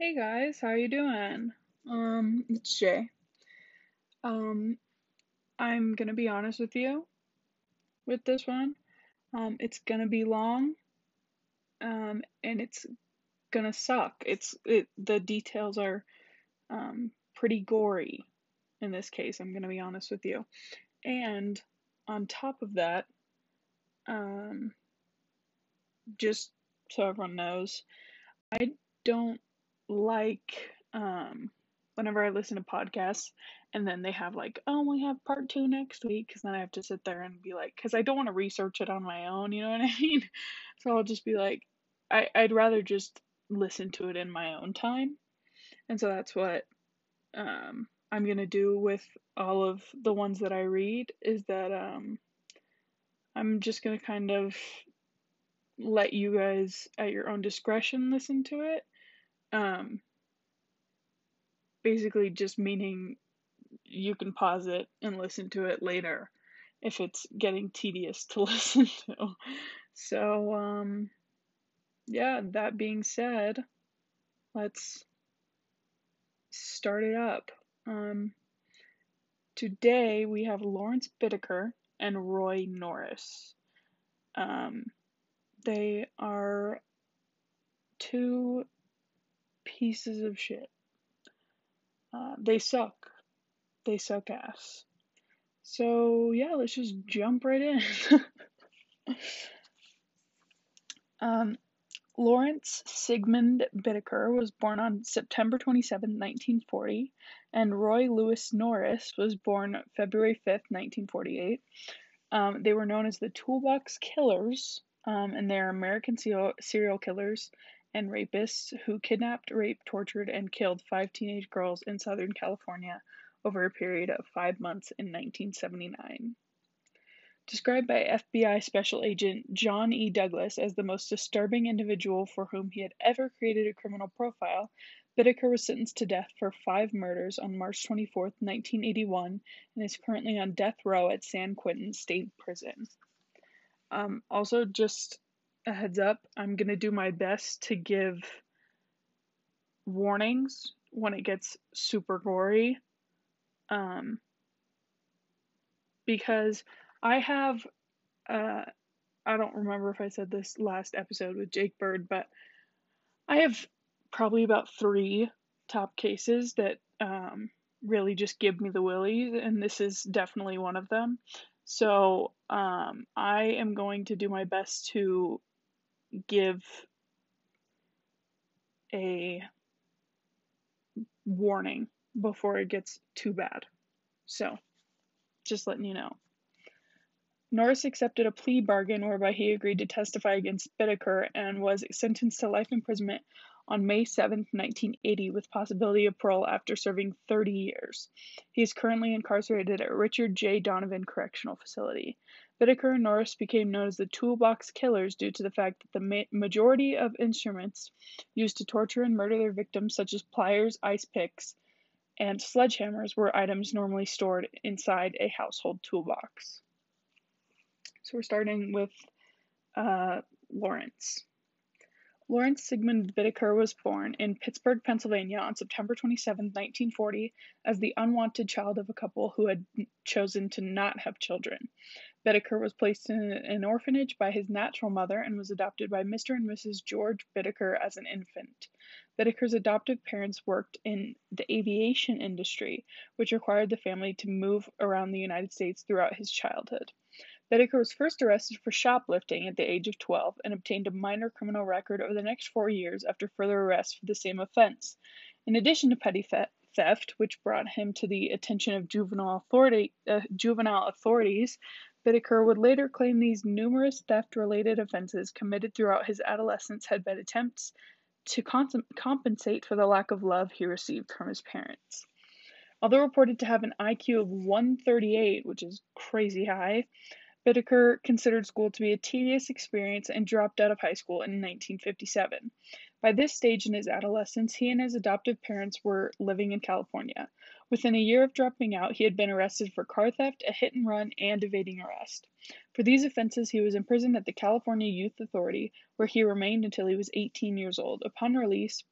Hey guys, how you doing? It's Jay. Um, I'm gonna be honest with you with this one. It's gonna be long, and it's gonna suck. The details are pretty gory in this case. I'm gonna be honest with you. And on top of that, um, just so everyone knows, I don't like whenever I listen to podcasts and then they have like, oh, we have part two next week, because then I have to sit there and be like, because I don't want to research it on my own, you know what I mean? So I'll just be like, I'd rather just listen to it in my own time. And so that's what I'm gonna do with all of the ones that I read, is that I'm just gonna kind of let you guys at your own discretion listen to it. Um, Basically just meaning you can pause it and listen to it later if it's getting tedious to listen to. So, yeah, that being said, let's start it up. Um, Today we have Lawrence Bittaker and Roy Norris. Um, they are two pieces of shit. They suck. They suck ass. So, yeah, let's just jump right in. um, Lawrence Sigmund Bittaker was born on September 27, 1940, and Roy Lewis Norris was born February 5th, 1948. They were known as the Toolbox Killers, and they're American serial killers and rapists who kidnapped, raped, tortured, and killed 5 teenage girls in Southern California over a period of 5 months in 1979. Described by FBI Special Agent John E. Douglas as the most disturbing individual for whom he had ever created a criminal profile, Bittaker was sentenced to death for 5 murders on March 24, 1981, and is currently on death row at San Quentin State Prison. Also, just a heads up, I'm going to do my best to give warnings when it gets super gory, um, because I have uh, I don't remember if I said this last episode with Jake Bird, but I have probably about three top cases that really just give me the willies, and this is definitely one of them. So I am going to do my best to give a warning before it gets too bad. So just letting you know. Norris accepted a plea bargain whereby he agreed to testify against Bittaker and was sentenced to life imprisonment on May 7, 1980, with possibility of parole after serving 30 years. He is currently incarcerated at Richard J. Donovan Correctional Facility. Bittaker and Norris became known as the Toolbox Killers due to the fact that the majority of instruments used to torture and murder their victims, such as pliers, ice picks, and sledgehammers, were items normally stored inside a household toolbox. So we're starting with Lawrence. Lawrence Sigmund Bittaker was born in Pittsburgh, Pennsylvania on September 27, 1940, as the unwanted child of a couple who had chosen to not have children. Bittaker was placed in an orphanage by his natural mother and was adopted by Mr. and Mrs. George Bittaker as an infant. Bittaker's adoptive parents worked in the aviation industry, which required the family to move around the United States throughout his childhood. Bittaker was first arrested for shoplifting at the age of 12 and obtained a minor criminal record over the next 4 years after further arrests for the same offense. In addition to petty theft, which brought him to the attention of juvenile authorities, Bittaker would later claim these numerous theft-related offenses committed throughout his adolescence had been attempts to compensate for the lack of love he received from his parents. Although reported to have an IQ of 138, which is crazy high, Bittaker considered school to be a tedious experience and dropped out of high school in 1957. By this stage in his adolescence, he and his adoptive parents were living in California. Within a year of dropping out, he had been arrested for car theft, a hit and run, and evading arrest. For these offenses, he was imprisoned at the California Youth Authority, where he remained until he was 18 years old. Upon release,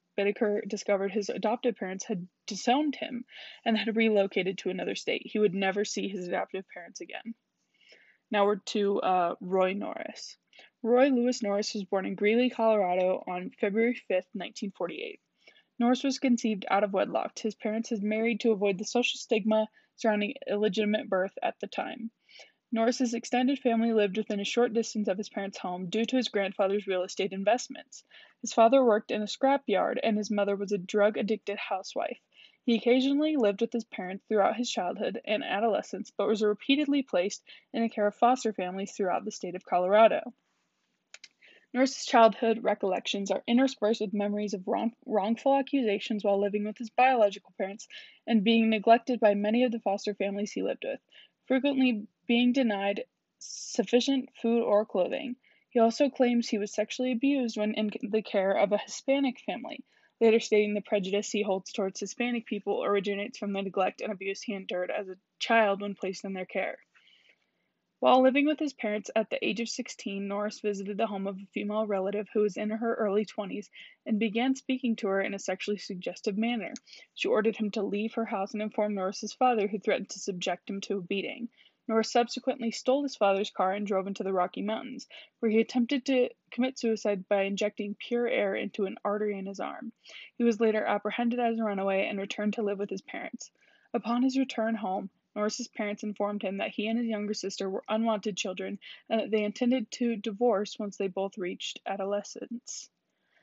Bittaker discovered his adoptive parents had disowned him and had relocated to another state. He would never see his adoptive parents again. Now we're to Roy Norris. Roy Lewis Norris was born in Greeley, Colorado on February 5th, 1948. Norris was conceived out of wedlock. His parents had married to avoid the social stigma surrounding illegitimate birth at the time. Norris's extended family lived within a short distance of his parents' home due to his grandfather's real estate investments. His father worked in a scrap yard, and his mother was a drug-addicted housewife. He occasionally lived with his parents throughout his childhood and adolescence, but was repeatedly placed in the care of foster families throughout the state of Colorado. Norris's childhood recollections are interspersed with memories of wrongful accusations while living with his biological parents and being neglected by many of the foster families he lived with, frequently being denied sufficient food or clothing. He also claims he was sexually abused when in the care of a Hispanic family, later stating the prejudice he holds towards Hispanic people originates from the neglect and abuse he endured as a child when placed in their care. While living with his parents at the age of 16, Norris visited the home of a female relative who was in her early 20s and began speaking to her in a sexually suggestive manner. She ordered him to leave her house and informed Norris's father, who threatened to subject him to a beating. Norris subsequently stole his father's car and drove into the Rocky Mountains, where he attempted to commit suicide by injecting pure air into an artery in his arm. He was later apprehended as a runaway and returned to live with his parents. Upon his return home, Norris's parents informed him that he and his younger sister were unwanted children and that they intended to divorce once they both reached adolescence.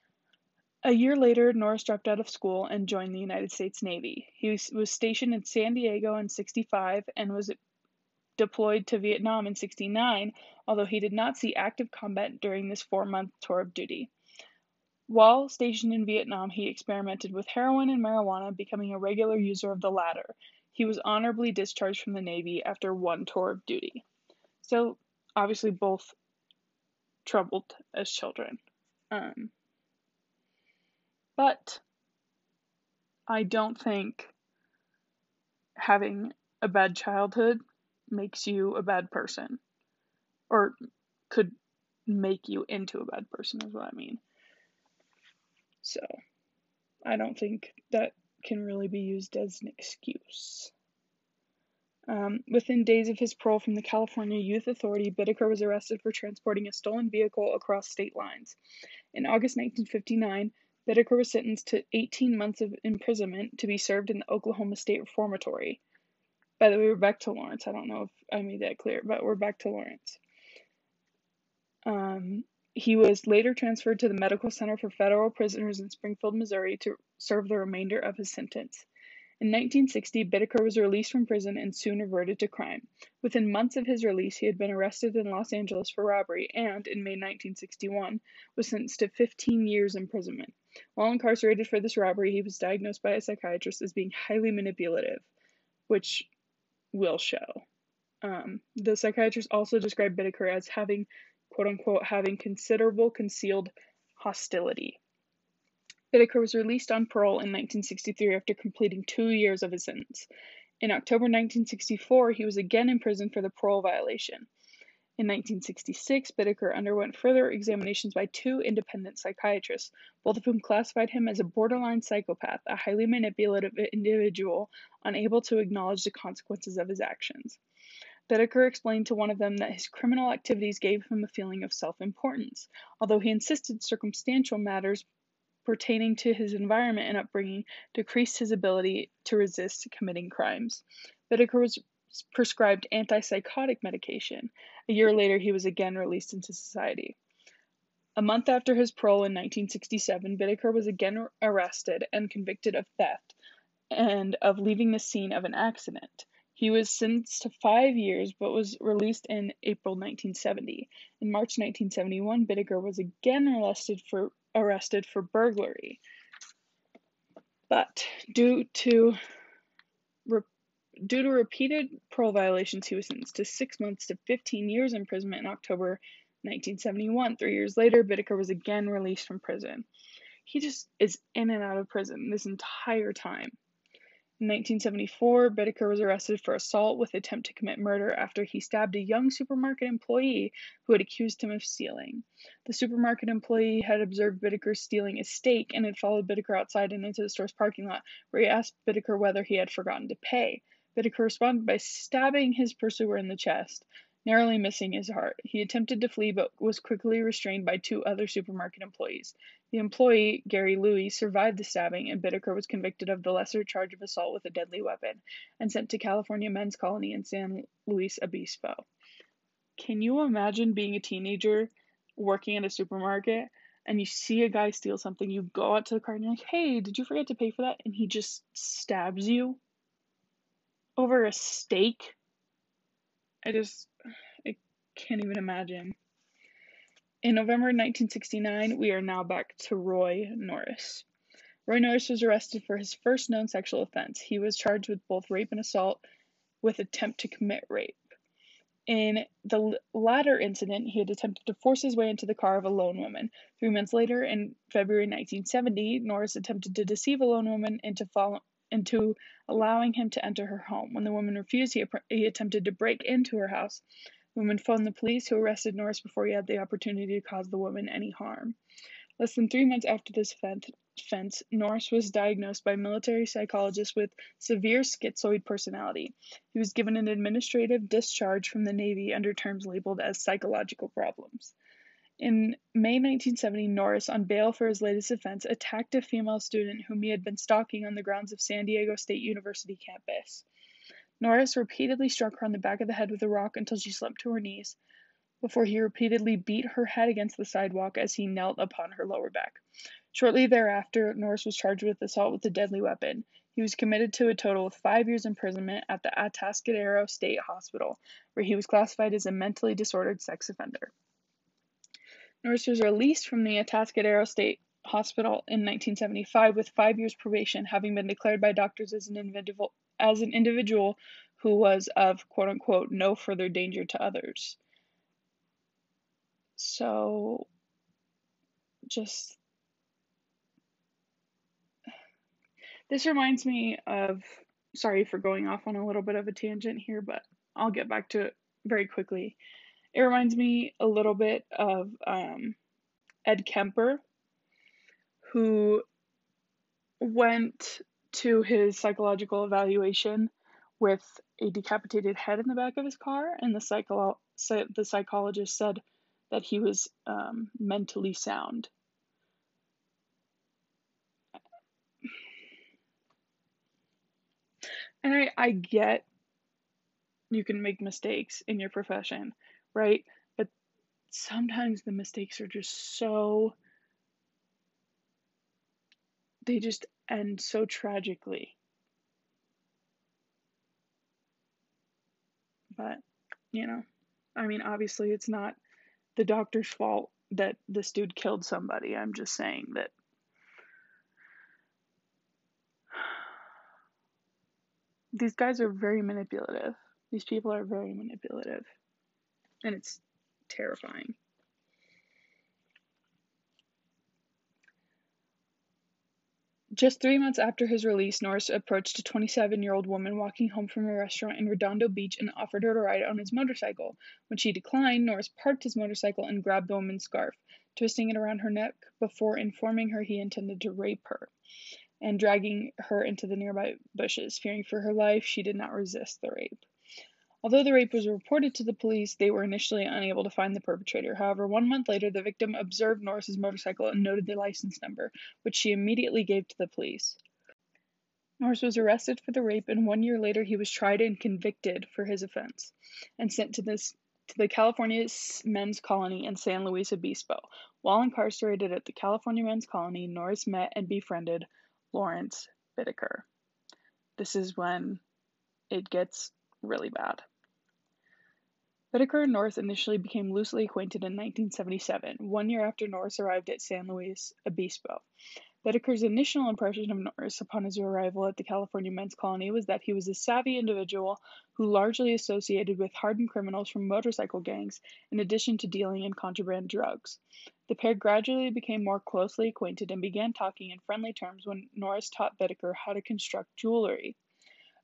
A year later, Norris dropped out of school and joined the United States Navy. He was stationed in San Diego in '65 and was deployed to Vietnam in '69, although he did not see active combat during this 4-month tour of duty. While stationed in Vietnam, he experimented with heroin and marijuana, becoming a regular user of the latter. He was honorably discharged from the Navy after one tour of duty. So, obviously, both troubled as children. But I don't think having a bad childhood makes you a bad person, or could make you into a bad person, is what I mean. So, I don't think that can really be used as an excuse. Within days of his parole from the California Youth Authority, Bittaker was arrested for transporting a stolen vehicle across state lines. In August 1959, Bittaker was sentenced to 18 months of imprisonment to be served in the Oklahoma State Reformatory. By the way, we're back to Lawrence. I don't know if I made that clear, but we're back to Lawrence. He was later transferred to the Medical Center for Federal Prisoners in Springfield, Missouri to serve the remainder of his sentence. In 1960, Bittaker was released from prison and soon reverted to crime. Within months of his release, he had been arrested in Los Angeles for robbery and, in May 1961, was sentenced to 15 years imprisonment. While incarcerated for this robbery, he was diagnosed by a psychiatrist as being highly manipulative, which will show. The psychiatrist also described Bittaker as having, quote-unquote, having considerable concealed hostility. Bittaker was released on parole in 1963 after completing 2 years of his sentence. In October 1964, he was again imprisoned for the parole violation. In 1966, Bittaker underwent further examinations by 2 independent psychiatrists, both of whom classified him as a borderline psychopath, a highly manipulative individual unable to acknowledge the consequences of his actions. Bittaker explained to one of them that his criminal activities gave him a feeling of self-importance, although he insisted circumstantial matters pertaining to his environment and upbringing decreased his ability to resist committing crimes. Bittaker was prescribed antipsychotic medication. A year later, he was again released into society. A month after his parole in 1967, Bittaker was again arrested and convicted of theft and of leaving the scene of an accident. He was sentenced to 5 years but was released in April 1970. In March 1971, Bittaker was again arrested for burglary. But due to repeated parole violations, he was sentenced to 6 months to 15 years imprisonment in October 1971. 3 years later, Bittaker was again released from prison. He just is in and out of prison this entire time. In 1974, Bittaker was arrested for assault with attempt to commit murder after he stabbed a young supermarket employee who had accused him of stealing. The supermarket employee had observed Bittaker stealing a steak and had followed Bittaker outside and into the store's parking lot, where he asked Bittaker whether he had forgotten to pay. Bittaker responded by stabbing his pursuer in the chest, narrowly missing his heart. He attempted to flee but was quickly restrained by two other supermarket employees. The employee, Gary Louie, survived the stabbing, and Bittaker was convicted of the lesser charge of assault with a deadly weapon and sent to California Men's Colony in San Luis Obispo. Can you imagine being a teenager working at a supermarket and you see a guy steal something, you go out to the car and you're like, hey, did you forget to pay for that? And he just stabs you over a steak? I can't even imagine. In November 1969, we are now back to Roy Norris. Roy Norris was arrested for his first known sexual offense. He was charged with both rape and assault with attempt to commit rape. In the latter incident, he had attempted to force his way into the car of a lone woman. 3 months later, in February 1970, Norris attempted to deceive a lone woman into allowing him to enter her home. When the woman refused, he attempted to break into her house. The woman phoned the police, who arrested Norris before he had the opportunity to cause the woman any harm. Less than 3 months after this offense, Norris was diagnosed by military psychologists with severe schizoid personality. He was given an administrative discharge from the Navy under terms labeled as psychological problems. In May 1970, Norris, on bail for his latest offense, attacked a female student whom he had been stalking on the grounds of San Diego State University campus. Norris repeatedly struck her on the back of the head with a rock until she slumped to her knees, before he repeatedly beat her head against the sidewalk as he knelt upon her lower back. Shortly thereafter, Norris was charged with assault with a deadly weapon. He was committed to a total of 5 years imprisonment at the Atascadero State Hospital, where he was classified as a mentally disordered sex offender. Norris was released from the Atascadero State Hospital in 1975 with 5 years probation, having been declared by doctors as an individual who was of quote unquote no further danger to others. So just this reminds me of, sorry for going off on a little bit of a tangent here, but I'll get back to it very quickly. It reminds me a little bit of Ed Kemper, who went to his psychological evaluation with a decapitated head in the back of his car, and the psychologist said that he was mentally sound. And I get you can make mistakes in your profession, right? But sometimes the mistakes are just they just end so tragically. But, obviously it's not the doctor's fault that this dude killed somebody. I'm just saying that these guys are very manipulative. These people are very manipulative. And it's terrifying. Just 3 months after his release, Norris approached a 27-year-old woman walking home from a restaurant in Redondo Beach and offered her to ride on his motorcycle. When she declined, Norris parked his motorcycle and grabbed the woman's scarf, twisting it around her neck before informing her he intended to rape her, and dragging her into the nearby bushes. Fearing for her life, she did not resist the rape. Although the rape was reported to the police, they were initially unable to find the perpetrator. However, 1 month later, the victim observed Norris's motorcycle and noted the license number, which she immediately gave to the police. Norris was arrested for the rape, and 1 year later he was tried and convicted for his offense, and sent to the California Men's Colony in San Luis Obispo. While incarcerated at the California Men's Colony, Norris met and befriended Lawrence Bittaker. This is when it gets really bad. Bittaker and Norris initially became loosely acquainted in 1977, 1 year after Norris arrived at San Luis Obispo. Bittaker's initial impression of Norris upon his arrival at the California Men's Colony was that he was a savvy individual who largely associated with hardened criminals from motorcycle gangs, in addition to dealing in contraband drugs. The pair gradually became more closely acquainted and began talking in friendly terms when Norris taught Bittaker how to construct jewelry.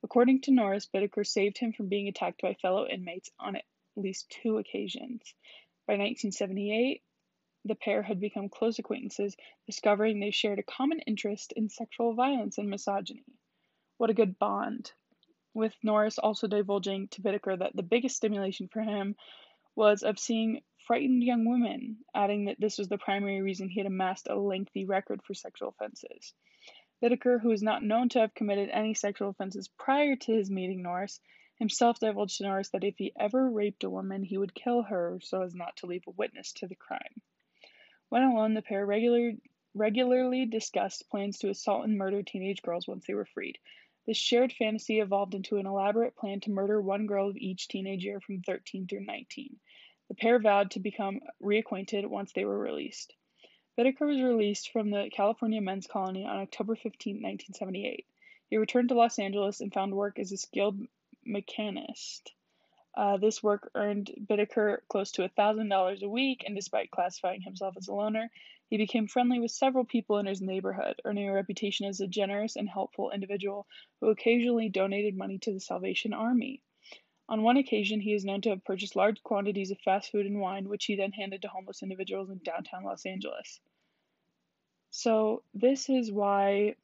According to Norris, Bittaker saved him from being attacked by fellow inmates on at least 2 occasions. By 1978, the pair had become close acquaintances, discovering they shared a common interest in sexual violence and misogyny. What a good bond. With Norris also divulging to Bittaker that the biggest stimulation for him was of seeing frightened young women, adding that this was the primary reason he had amassed a lengthy record for sexual offenses. Bittaker, who is not known to have committed any sexual offenses prior to his meeting Norris, himself divulged to Norris that if he ever raped a woman, he would kill her so as not to leave a witness to the crime. When alone, the pair regularly discussed plans to assault and murder teenage girls once they were freed. This shared fantasy evolved into an elaborate plan to murder one girl of each teenage year from 13 through 19. The pair vowed to become reacquainted once they were released. Bittaker was released from the California men's colony on October 15, 1978. He returned to Los Angeles and found work as a skilled mechanist. This work earned Bittaker close to $1,000 a week, and despite classifying himself as a loner, he became friendly with several people in his neighborhood, earning a reputation as a generous and helpful individual who occasionally donated money to the Salvation Army. On one occasion, he is known to have purchased large quantities of fast food and wine, which he then handed to homeless individuals in downtown Los Angeles. So, this is why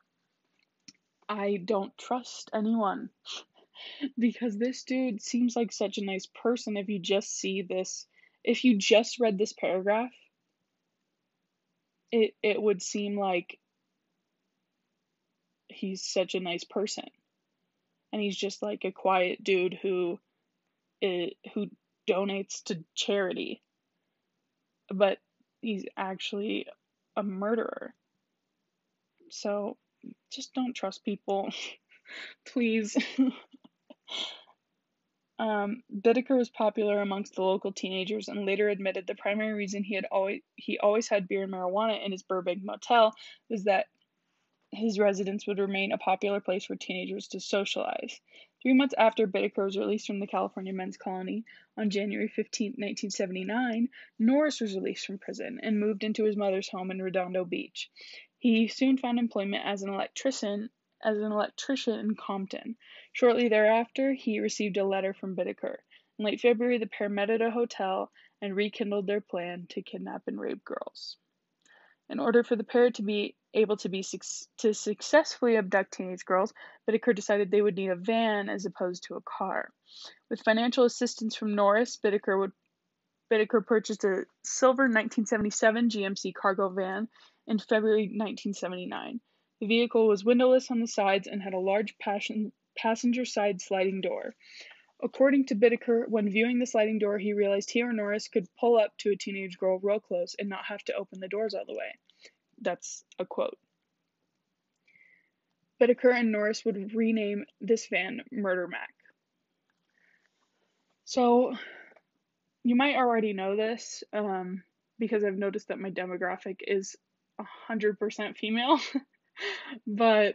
I don't trust anyone. Because this dude seems like such a nice person. If you just read this paragraph, it would seem like he's such a nice person. And he's just like a quiet dude who donates to charity. But he's actually a murderer. So just don't trust people. Please. Bittaker was popular amongst the local teenagers and later admitted the primary reason he always had beer and marijuana in his Burbank motel was that his residence would remain a popular place for teenagers to socialize. 3 months after Bittaker was released from the California men's colony, on January 15, 1979, Norris was released from prison and moved into his mother's home in Redondo Beach. He soon found employment as an electrician in Compton. Shortly thereafter, he received a letter from Bittaker. In late February, the pair met at a hotel and rekindled their plan to kidnap and rape girls. In order for the pair to be able to successfully abduct teenage girls, Bittaker decided they would need a van as opposed to a car. With financial assistance from Norris, Bittaker purchased a silver 1977 GMC cargo van in February 1979. The vehicle was windowless on the sides and had a large passenger side sliding door. According to Bittaker, when viewing the sliding door, he realized he or Norris could pull up to a teenage girl real close and not have to open the doors all the way. That's a quote. Bittaker and Norris would rename this van Murder Mac. So, you might already know this, because I've noticed that my demographic is 100% female. But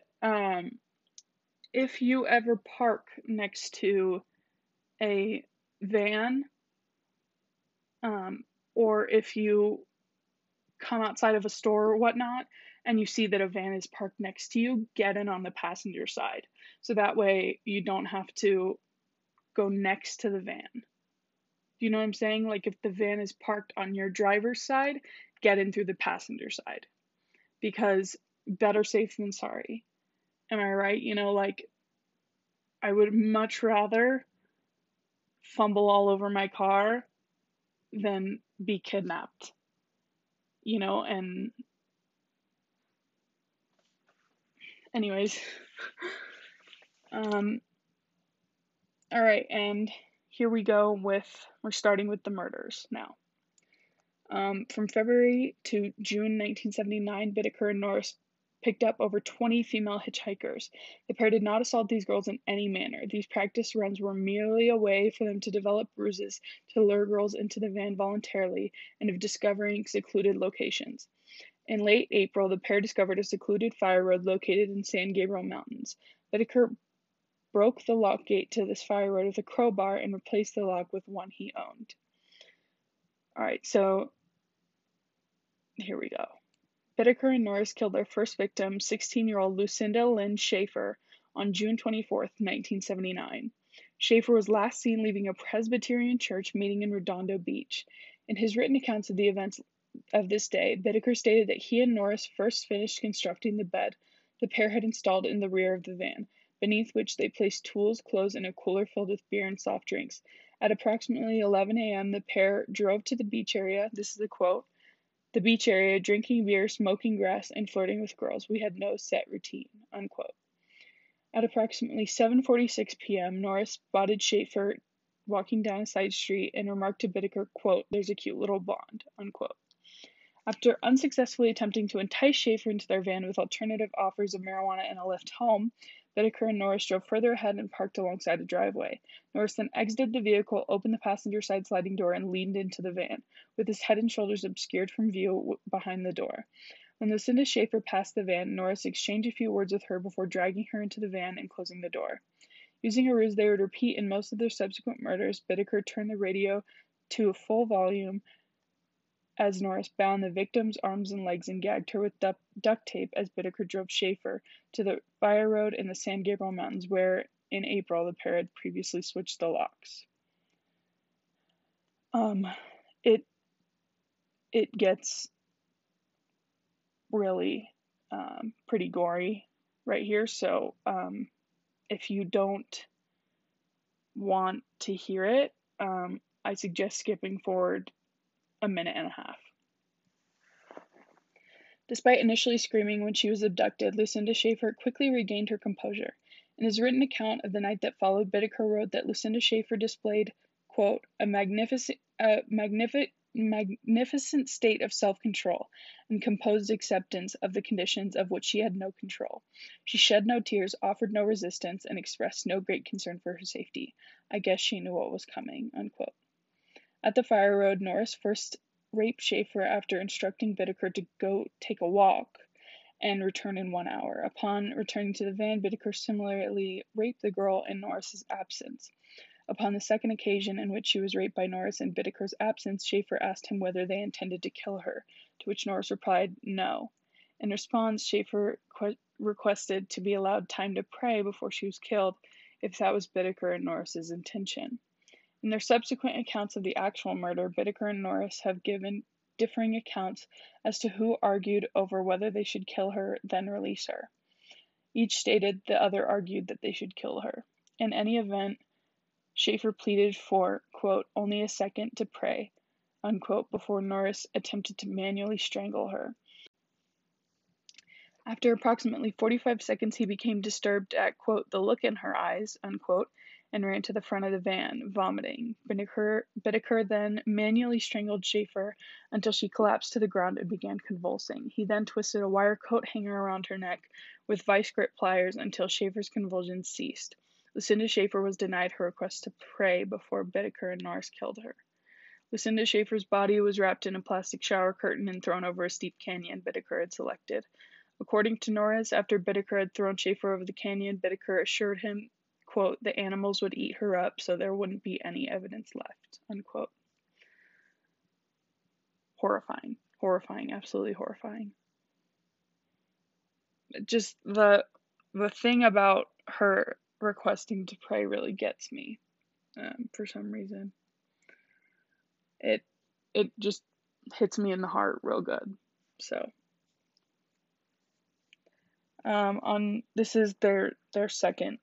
if you ever park next to a van, or if you come outside of a store or whatnot, and you see that a van is parked next to you, get in on the passenger side. So that way you don't have to go next to the van. Do you know what I'm saying? Like if the van is parked on your driver's side, get in through the passenger side. Because better safe than sorry. Am I right? Like I would much rather fumble all over my car than be kidnapped. And anyways, all right, and here we go we're starting with the murders now. From February to June 1979, Bittaker and Norris picked up over 20 female hitchhikers. The pair did not assault these girls in any manner. These practice runs were merely a way for them to develop bruises to lure girls into the van voluntarily and of discovering secluded locations. In late April, the pair discovered a secluded fire road located in San Gabriel Mountains. Bittaker broke the lock gate to this fire road with a crowbar and replaced the lock with one he owned. Alright, so here we go. Bittaker and Norris killed their first victim, 16-year-old Lucinda Lynn Schaefer, on June 24th, 1979. Schaefer was last seen leaving a Presbyterian church meeting in Redondo Beach. In his written accounts of the events of this day, Bittaker stated that he and Norris first finished constructing the bed the pair had installed in the rear of the van, beneath which they placed tools, clothes, and a cooler filled with beer and soft drinks. At approximately 11 a.m., the pair drove to the beach area. This is a quote. The beach area, drinking beer, smoking grass, and flirting with girls. We had no set routine, unquote. At approximately 7:46 p.m., Norris spotted Schaefer walking down a side street and remarked to Bittaker, quote, "There's a cute little blonde," unquote. After unsuccessfully attempting to entice Schaefer into their van with alternative offers of marijuana and a lift home, Bittaker and Norris drove further ahead and parked alongside a driveway. Norris then exited the vehicle, opened the passenger side sliding door, and leaned into the van, with his head and shoulders obscured from view behind the door. When Lucinda Schaefer passed the van, Norris exchanged a few words with her before dragging her into the van and closing the door. Using a ruse they would repeat in most of their subsequent murders, Bittaker turned the radio to a full volume as Norris bound the victim's arms and legs and gagged her with duct tape as Bittaker drove Schaefer to the fire road in the San Gabriel Mountains, where in April the pair had previously switched the locks. It gets really pretty gory right here, so if you don't want to hear it, I suggest skipping forward a minute and a half. Despite initially screaming when she was abducted, Lucinda Schaefer quickly regained her composure. In his written account of the night that followed, Bittaker wrote that Lucinda Schaefer displayed, quote, a magnificent state of self-control and composed acceptance of the conditions of which she had no control. She shed no tears, offered no resistance, and expressed no great concern for her safety. I guess she knew what was coming, unquote. At the fire road, Norris first raped Schaefer after instructing Bittaker to go take a walk and return in 1 hour. Upon returning to the van, Bittaker similarly raped the girl in Norris's absence. Upon the second occasion in which she was raped by Norris in Bittaker's absence, Schaefer asked him whether they intended to kill her, to which Norris replied, no. In response, Schaefer requested to be allowed time to pray before she was killed, if that was Bittaker and Norris's intention. In their subsequent accounts of the actual murder, Bittaker and Norris have given differing accounts as to who argued over whether they should kill her, then release her. Each stated the other argued that they should kill her. In any event, Schaefer pleaded for, quote, only a second to pray, unquote, before Norris attempted to manually strangle her. After approximately 45 seconds, he became disturbed at, quote, the look in her eyes, unquote, and ran to the front of the van, vomiting. Bittaker then manually strangled Schaefer until she collapsed to the ground and began convulsing. He then twisted a wire coat hanger around her neck with vice grip pliers until Schaefer's convulsions ceased. Lucinda Schaefer was denied her request to pray before Bittaker and Norris killed her. Lucinda Schaefer's body was wrapped in a plastic shower curtain and thrown over a steep canyon Bittaker had selected. According to Norris, after Bittaker had thrown Schaefer over the canyon, Bittaker assured him, quote, the animals would eat her up so there wouldn't be any evidence left, unquote. Horrifying. Horrifying. Absolutely horrifying. Just the thing about her requesting to pray really gets me, for some reason. It just hits me in the heart real good. So this is their second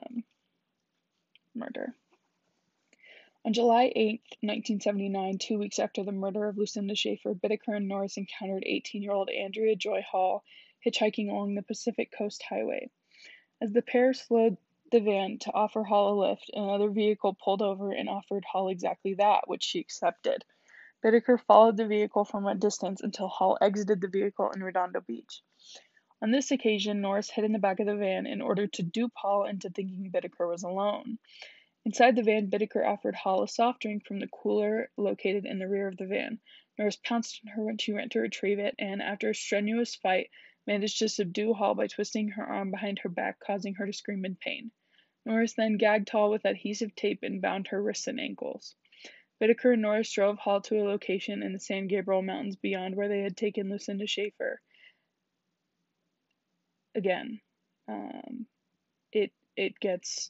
murder. On July 8, 1979, 2 weeks after the murder of Lucinda Schaefer, Bittaker and Norris encountered 18-year-old Andrea Joy Hall hitchhiking along the Pacific Coast Highway. As the pair slowed the van to offer Hall a lift, another vehicle pulled over and offered Hall exactly that, which she accepted. Bittaker followed the vehicle from a distance until Hall exited the vehicle in Redondo Beach. On this occasion, Norris hid in the back of the van in order to dupe Hall into thinking Bittaker was alone. Inside the van, Bittaker offered Hall a soft drink from the cooler located in the rear of the van. Norris pounced on her when she went to retrieve it, and after a strenuous fight, managed to subdue Hall by twisting her arm behind her back, causing her to scream in pain. Norris then gagged Hall with adhesive tape and bound her wrists and ankles. Bittaker and Norris drove Hall to a location in the San Gabriel Mountains beyond where they had taken Lucinda Schaefer. Again, it gets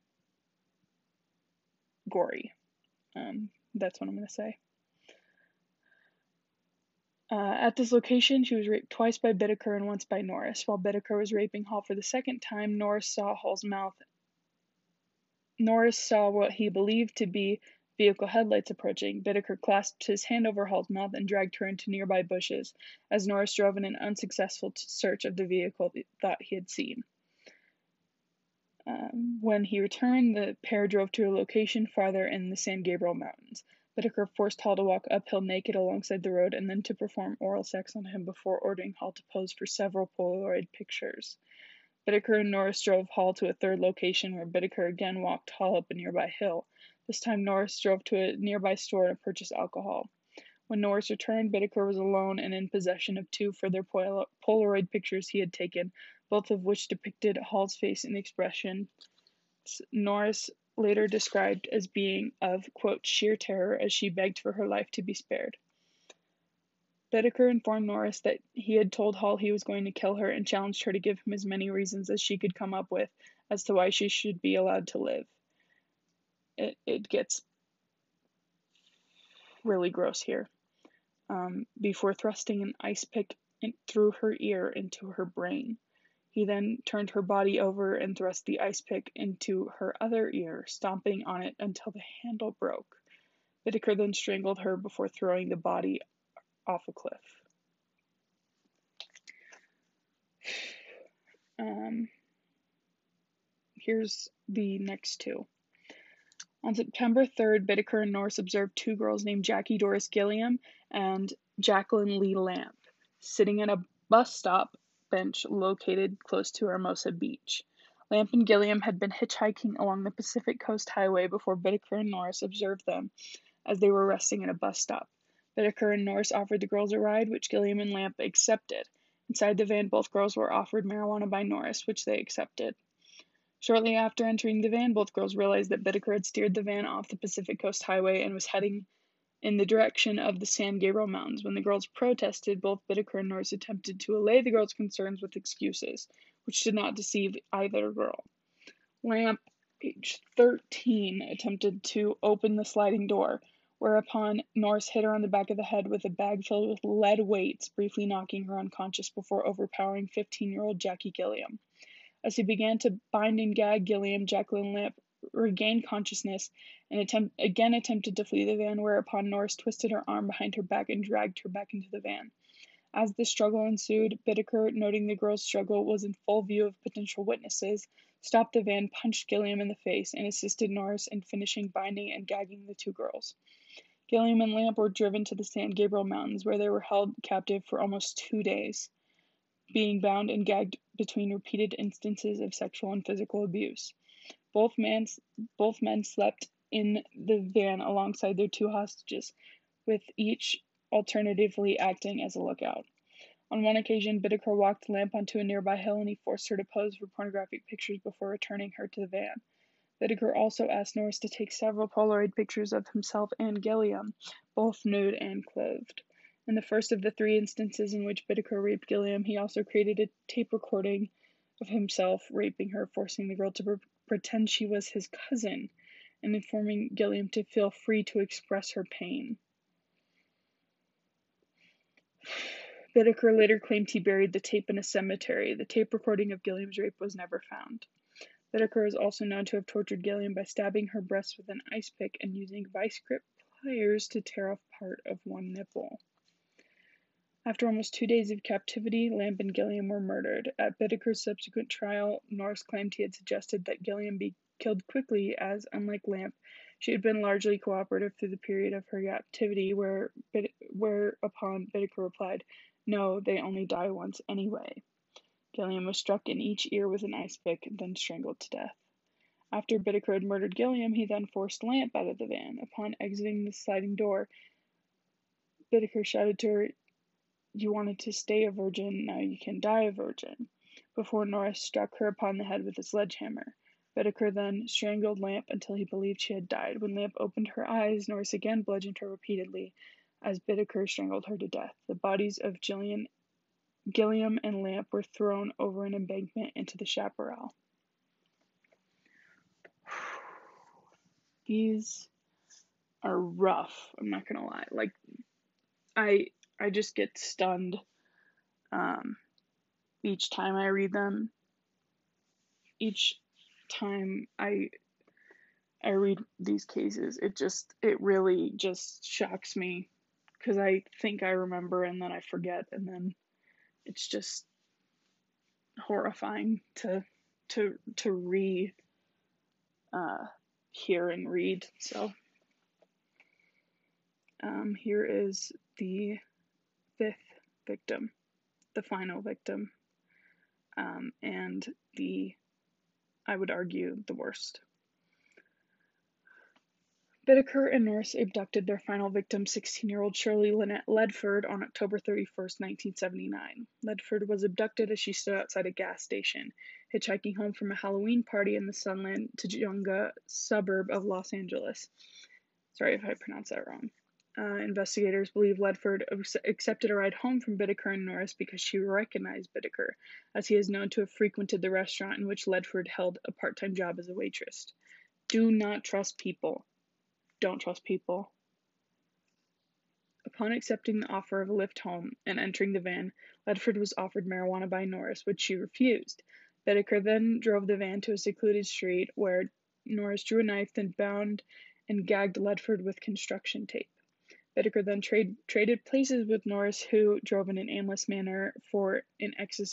gory. That's what I'm gonna say. At this location, she was raped twice by Bittaker and once by Norris. While Bittaker was raping Hall for the second time, Norris saw Hall's mouth. Norris saw what he believed to be vehicle headlights approaching. Bittaker clasped his hand over Hall's mouth and dragged her into nearby bushes as Norris drove in an unsuccessful search of the vehicle that he had seen. When he returned, the pair drove to a location farther in the San Gabriel Mountains. Bittaker forced Hall to walk uphill naked alongside the road and then to perform oral sex on him before ordering Hall to pose for several Polaroid pictures. Bittaker and Norris drove Hall to a third location where Bittaker again walked Hall up a nearby hill. This time Norris drove to a nearby store to purchase alcohol. When Norris returned, Bittaker was alone and in possession of two further Polaroid pictures he had taken, both of which depicted Hall's face and expression. Norris later described as being of, quote, sheer terror as she begged for her life to be spared. Bittaker informed Norris that he had told Hall he was going to kill her and challenged her to give him as many reasons as she could come up with as to why she should be allowed to live. It gets really gross here. Before thrusting an ice pick through her ear into her brain. He then turned her body over and thrust the ice pick into her other ear, stomping on it until the handle broke. Bittaker then strangled her before throwing the body off a cliff. Here's the next two. On September 3rd, Bittaker and Norris observed two girls named Jackie Doris Gilliam and Jacqueline Lee Lamp sitting at a bus stop bench located close to Hermosa Beach. Lamp and Gilliam had been hitchhiking along the Pacific Coast Highway before Bittaker and Norris observed them as they were resting at a bus stop. Bittaker and Norris offered the girls a ride, which Gilliam and Lamp accepted. Inside the van, both girls were offered marijuana by Norris, which they accepted. Shortly after entering the van, both girls realized that Bittaker had steered the van off the Pacific Coast Highway and was heading in the direction of the San Gabriel Mountains. When the girls protested, both Bittaker and Norris attempted to allay the girls' concerns with excuses, which did not deceive either girl. Lamp, age 13, attempted to open the sliding door, whereupon Norris hit her on the back of the head with a bag filled with lead weights, briefly knocking her unconscious before overpowering 15-year-old Jackie Gilliam. As he began to bind and gag Gilliam, Jacqueline Lamp regained consciousness and attempted to flee the van, whereupon Norris twisted her arm behind her back and dragged her back into the van. As the struggle ensued, Bittaker, noting the girl's struggle was in full view of potential witnesses, stopped the van, punched Gilliam in the face, and assisted Norris in finishing binding and gagging the two girls. Gilliam and Lamp were driven to the San Gabriel Mountains, where they were held captive for almost 2 days, being bound and gagged between repeated instances of sexual and physical abuse. Both men slept in the van alongside their two hostages, with each alternatively acting as a lookout. On one occasion, Bittaker walked Lamp onto a nearby hill and he forced her to pose for pornographic pictures before returning her to the van. Bittaker also asked Norris to take several Polaroid pictures of himself and Gilliam, both nude and clothed. In the first of the 3 instances in which Bittaker raped Gilliam, he also created a tape recording of himself raping her, forcing the girl to pretend she was his cousin, and informing Gilliam to feel free to express her pain. Bittaker later claimed he buried the tape in a cemetery. The tape recording of Gilliam's rape was never found. Bittaker is also known to have tortured Gilliam by stabbing her breast with an ice pick and using vice grip pliers to tear off part of one nipple. After almost 2 days of captivity, Lamp and Gilliam were murdered. At Bittaker's subsequent trial, Norris claimed he had suggested that Gilliam be killed quickly as, unlike Lamp, she had been largely cooperative through the period of her captivity, whereupon Bittaker replied, "No, they only die once anyway." Gilliam was struck in each ear with an ice pick, then strangled to death. After Bittaker had murdered Gilliam, he then forced Lamp out of the van. Upon exiting the sliding door, Bittaker shouted to her, "You wanted to stay a virgin, now you can die a virgin," before Norris struck her upon the head with a sledgehammer. Bittaker then strangled Lamp until he believed she had died. When Lamp opened her eyes, Norris again bludgeoned her repeatedly, as Bittaker strangled her to death. The bodies of Gilliam and Lamp were thrown over an embankment into the chaparral. These are rough, I'm not gonna lie. Like, I just get stunned each time I read them. Each time I read these cases, it really just shocks me because I think I remember and then I forget, and then it's just horrifying to re hear and read. So here is the fifth victim, the final victim, and I would argue, the worst. Bittaker and Norris abducted their final victim, 16-year-old Shirley Lynette Ledford, on October 31st, 1979. Ledford was abducted as she stood outside a gas station, hitchhiking home from a Halloween party in the Sunland Tujunga suburb of Los Angeles. Sorry if I pronounced that wrong. Investigators believe Ledford accepted a ride home from Bittaker and Norris because she recognized Bittaker, as he is known to have frequented the restaurant in which Ledford held a part-time job as a waitress. Do not trust people. Don't trust people. Upon accepting the offer of a lift home and entering the van, Ledford was offered marijuana by Norris, which she refused. Bittaker then drove the van to a secluded street where Norris drew a knife, then bound and gagged Ledford with construction tape. Bittaker then traded places with Norris, who drove in an aimless manner for excess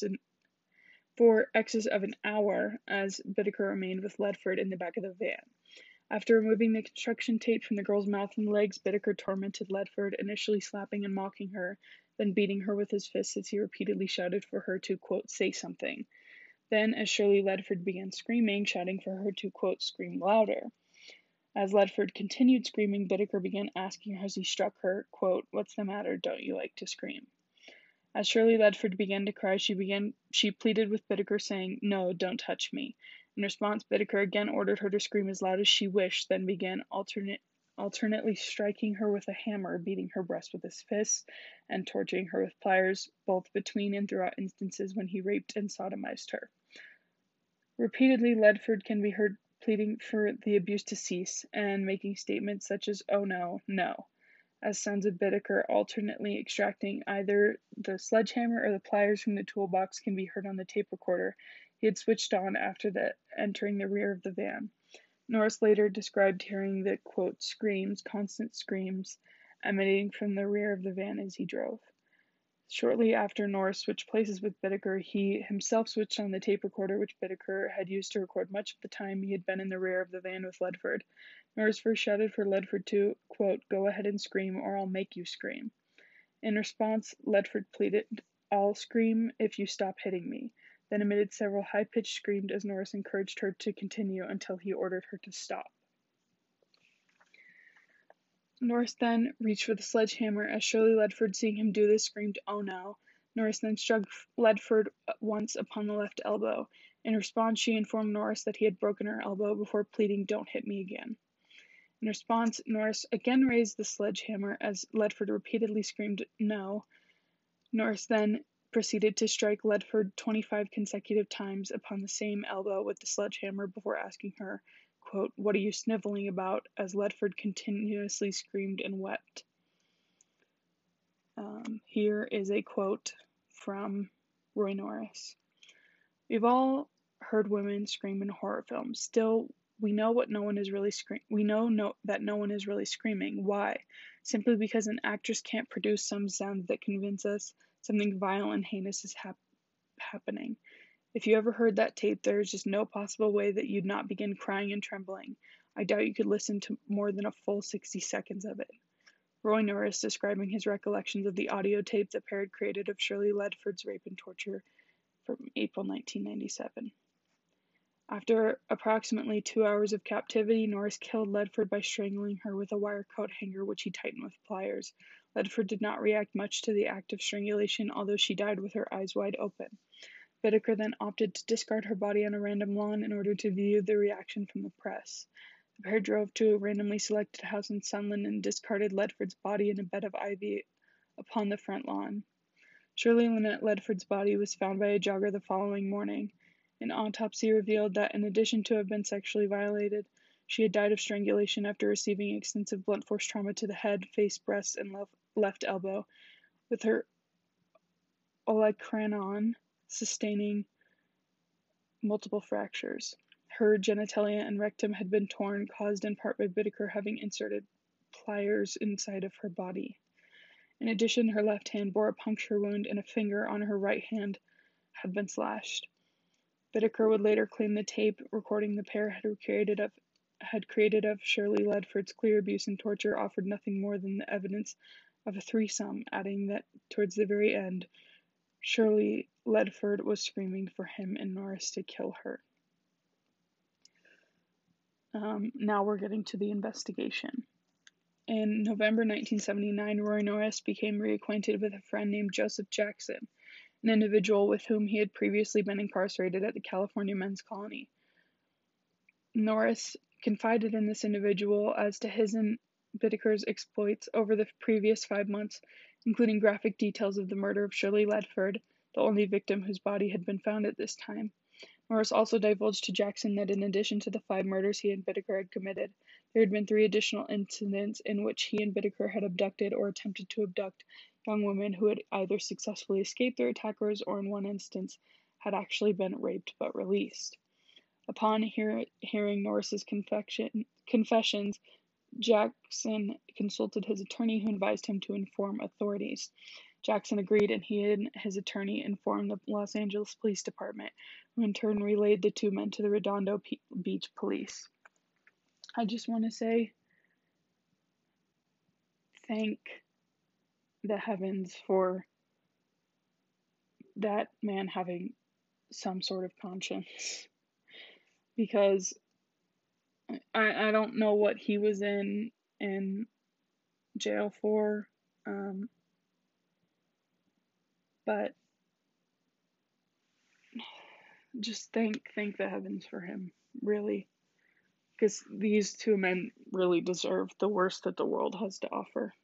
of an hour, as Bittaker remained with Ledford in the back of the van. After removing the construction tape from the girl's mouth and legs, Bittaker tormented Ledford, initially slapping and mocking her, then beating her with his fists as he repeatedly shouted for her to, quote, say something. Then, as Shirley Ledford began screaming, shouting for her to, quote, scream louder. As Ledford continued screaming, Bittaker began asking her as he struck her, quote, what's the matter, don't you like to scream? As Shirley Ledford began to cry, she pleaded with Bittaker, saying, no, don't touch me. In response, Bittaker again ordered her to scream as loud as she wished, then began alternately striking her with a hammer, beating her breast with his fists, and torturing her with pliers, both between and throughout instances when he raped and sodomized her. Repeatedly, Ledford can be heard pleading for the abuse to cease, and making statements such as, oh no, no, as sounds of Bittaker alternately extracting either the sledgehammer or the pliers from the toolbox can be heard on the tape recorder he had switched on after entering the rear of the van. Norris later described hearing the, quote, screams, constant screams, emanating from the rear of the van as he drove. Shortly after Norris switched places with Bittaker, he himself switched on the tape recorder which Bittaker had used to record much of the time he had been in the rear of the van with Ledford. Norris first shouted for Ledford to, quote, go ahead and scream or I'll make you scream. In response, Ledford pleaded, I'll scream if you stop hitting me, then emitted several high-pitched screams as Norris encouraged her to continue until he ordered her to stop. Norris then reached for the sledgehammer. As Shirley Ledford, seeing him do this, screamed, oh no. Norris then struck Ledford once upon the left elbow. In response, she informed Norris that he had broken her elbow before pleading, don't hit me again. In response, Norris again raised the sledgehammer as Ledford repeatedly screamed, no. Norris then proceeded to strike Ledford 25 consecutive times upon the same elbow with the sledgehammer before asking her, quote, what are you sniveling about, as Ledford continuously screamed and wept. Here is a quote from Roy Norris. We've all heard women scream in horror films. Still, we know that no one is really screaming. Why? Simply because an actress can't produce some sound that convinces us something vile and heinous is happening. If you ever heard that tape, there is just no possible way that you'd not begin crying and trembling. I doubt you could listen to more than a full 60 seconds of it. Roy Norris describing his recollections of the audio tape that Parrott created of Shirley Ledford's rape and torture from April 1997. After approximately 2 hours of captivity, Norris killed Ledford by strangling her with a wire coat hanger which he tightened with pliers. Ledford did not react much to the act of strangulation, although she died with her eyes wide open. Bittaker then opted to discard her body on a random lawn in order to view the reaction from the press. The pair drove to a randomly selected house in Sunland and discarded Ledford's body in a bed of ivy upon the front lawn. Shirley Lynette Ledford's body was found by a jogger the following morning. An autopsy revealed that in addition to have been sexually violated, She had died of strangulation after receiving extensive blunt force trauma to the head, face, breast, and left elbow, with her olecranon sustaining multiple fractures. Her genitalia and rectum had been torn, caused in part by Bittaker having inserted pliers inside of her body. In addition, her left hand bore a puncture wound and a finger on her right hand had been slashed. Bittaker would later claim the tape recording the pair had created of Shirley Ledford's clear abuse and torture offered nothing more than the evidence of a threesome, adding that towards the very end, Shirley Ledford was screaming for him and Norris to kill her. Now we're getting to the investigation. In November 1979, Roy Norris became reacquainted with a friend named Joseph Jackson, an individual with whom he had previously been incarcerated at the California Men's Colony. Norris confided in this individual as to his and Bittaker's exploits over the previous 5 months, including graphic details of the murder of Shirley Ledford, the only victim whose body had been found at this time. Norris also divulged to Jackson that in addition to the 5 murders he and Bittaker had committed, there had been 3 additional incidents in which he and Bittaker had abducted or attempted to abduct young women who had either successfully escaped their attackers or in one instance had actually been raped but released. Upon hearing Norris's confessions, Jackson consulted his attorney, who advised him to inform authorities. Jackson agreed, and he and his attorney informed the Los Angeles Police Department, who in turn relayed the 2 men to the Redondo Beach Police. I just want to say thank the heavens for that man having some sort of conscience, because I don't know what he was in jail for, but just thank the heavens for him, really, because these 2 men really deserve the worst that the world has to offer.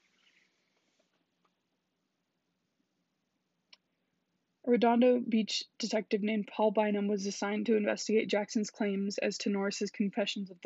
A Redondo Beach detective named Paul Bynum was assigned to investigate Jackson's claims as to Norris's confessions of the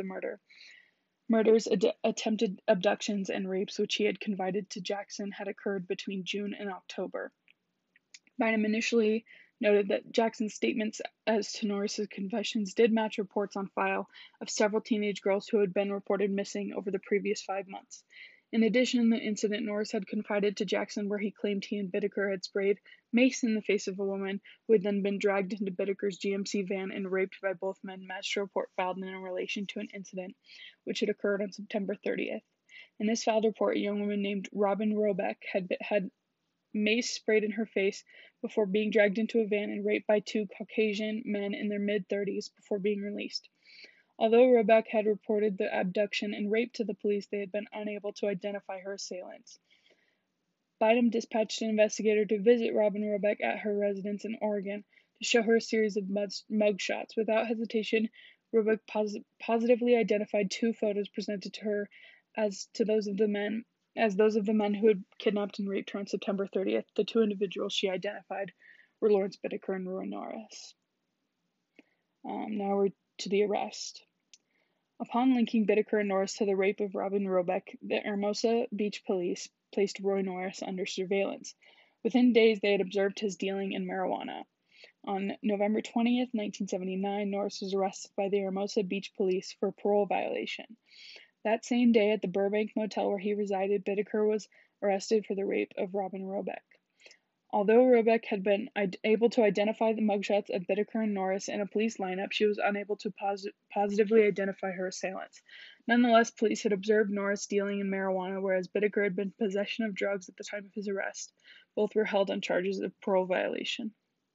murders, attempted abductions, and rapes which he had confided to Jackson had occurred between June and October. Bynum initially noted that Jackson's statements as to Norris's confessions did match reports on file of several teenage girls who had been reported missing over the previous 5 months. In addition, the incident Norris had confided to Jackson where he claimed he and Bittaker had sprayed mace in the face of a woman who had then been dragged into Bittaker's GMC van and raped by both men matched a report filed in relation to an incident which had occurred on September 30th. In this filed report, a young woman named Robin Roebuck had mace sprayed in her face before being dragged into a van and raped by 2 Caucasian men in their mid-30s before being released. Although Roebuck had reported the abduction and rape to the police, they had been unable to identify her assailants. Bynum dispatched an investigator to visit Robin Roebuck at her residence in Oregon to show her a series of mugshots. Without hesitation, Roebuck positively identified 2 photos presented to her as those of the men who had kidnapped and raped her on September 30th. The 2 individuals she identified were Lawrence Bittaker and Roy Norris. Now we're to the arrest. Upon linking Bittaker and Norris to the rape of Robin Roebuck, the Hermosa Beach Police placed Roy Norris under surveillance. Within days, they had observed his dealing in marijuana. On November 20th, 1979, Norris was arrested by the Hermosa Beach Police for a parole violation. That same day, at the Burbank motel where he resided, Bittaker was arrested for the rape of Robin Roebuck. Although Roebuck had been able to identify the mugshots of Bittaker and Norris in a police lineup, she was unable to positively identify her assailants. Nonetheless, police had observed Norris dealing in marijuana, whereas Bittaker had been in possession of drugs at the time of his arrest. Both were held on charges of parole violation.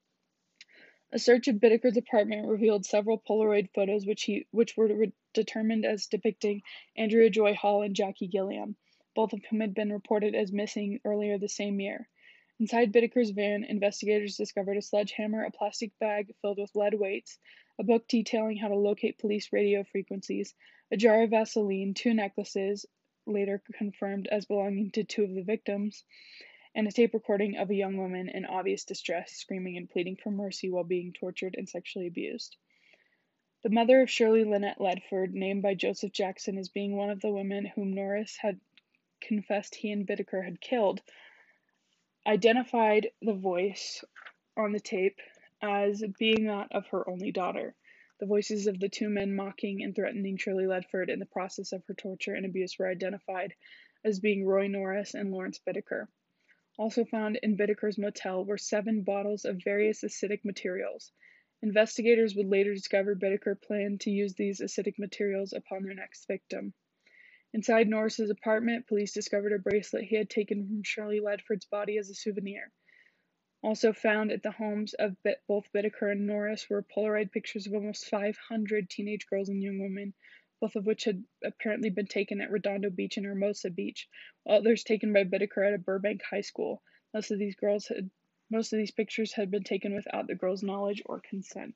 A search of Bittaker's apartment revealed several Polaroid photos which were determined as depicting Andrea Joy Hall and Jackie Gilliam, both of whom had been reported as missing earlier the same year. Inside Bittaker's van, investigators discovered a sledgehammer, a plastic bag filled with lead weights, a book detailing how to locate police radio frequencies, a jar of Vaseline, 2 necklaces, later confirmed as belonging to 2 of the victims, and a tape recording of a young woman in obvious distress, screaming and pleading for mercy while being tortured and sexually abused. The mother of Shirley Lynette Ledford, named by Joseph Jackson as being one of the women whom Norris had confessed he and Bittaker had killed, identified the voice on the tape as being that of her only daughter. The voices of the two men mocking and threatening Shirley Ledford in the process of her torture and abuse were identified as being Roy Norris and Lawrence Bittaker. Also found in Bittaker's motel were 7 bottles of various acidic materials. Investigators would later discover Bittaker planned to use these acidic materials upon their next victim. Inside Norris's apartment, police discovered a bracelet he had taken from Shirley Ledford's body as a souvenir. Also found at the homes of both Bittaker and Norris were Polaroid pictures of almost 500 teenage girls and young women, both of which had apparently been taken at Redondo Beach and Hermosa Beach, while others taken by Bittaker at a Burbank high school. Most of these pictures had been taken without the girls' knowledge or consent.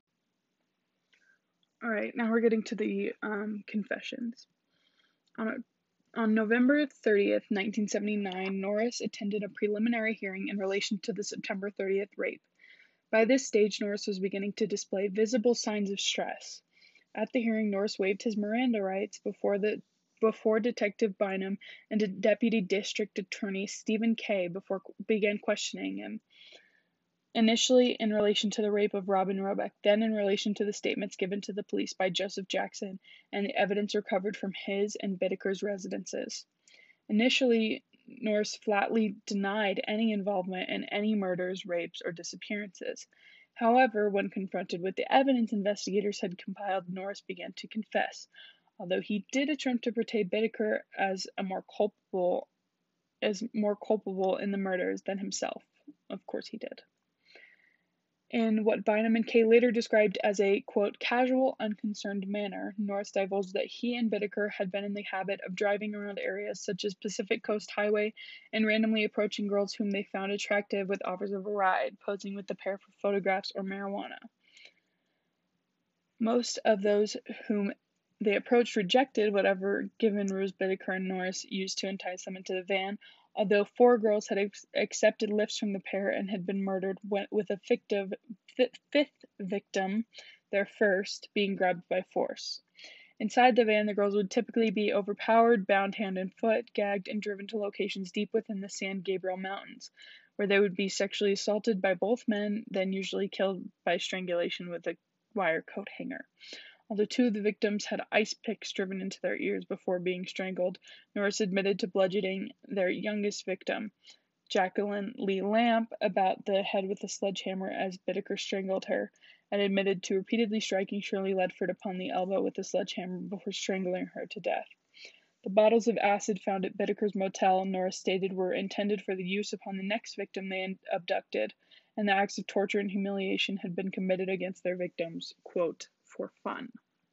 Alright, now we're getting to the confessions. On November 30th, 1979, Norris attended a preliminary hearing in relation to the September 30th rape. By this stage, Norris was beginning to display visible signs of stress. At the hearing, Norris waived his Miranda rights before Detective Bynum and Deputy District Attorney Stephen Kay began questioning him. Initially in relation to the rape of Robin Roebuck, then in relation to the statements given to the police by Joseph Jackson and the evidence recovered from his and Bittaker's residences. Initially, Norris flatly denied any involvement in any murders, rapes, or disappearances. However, when confronted with the evidence investigators had compiled, Norris began to confess, although he did attempt to portray Bittaker as more culpable in the murders than himself. Of course he did. In what Bynum and Kay later described as a, quote, casual, unconcerned manner, Norris divulged that he and Bittaker had been in the habit of driving around areas such as Pacific Coast Highway and randomly approaching girls whom they found attractive with offers of a ride, posing with the pair for photographs or marijuana. Most of those whom they approached rejected whatever given ruse Bittaker and Norris used to entice them into the van, although 4 girls had accepted lifts from the pair and had been murdered with a fifth victim, their first, being grabbed by force. Inside the van, the girls would typically be overpowered, bound hand and foot, gagged, and driven to locations deep within the San Gabriel Mountains, where they would be sexually assaulted by both men, then usually killed by strangulation with a wire coat hanger. Although 2 of the victims had ice picks driven into their ears before being strangled, Norris admitted to bludgeoning their youngest victim, Jacqueline Lee Lamp, about the head with a sledgehammer as Bittaker strangled her, and admitted to repeatedly striking Shirley Ledford upon the elbow with a sledgehammer before strangling her to death. The bottles of acid found at Bittaker's motel, Norris stated, were intended for the use upon the next victim they abducted, and the acts of torture and humiliation had been committed against their victims, quote, for fun.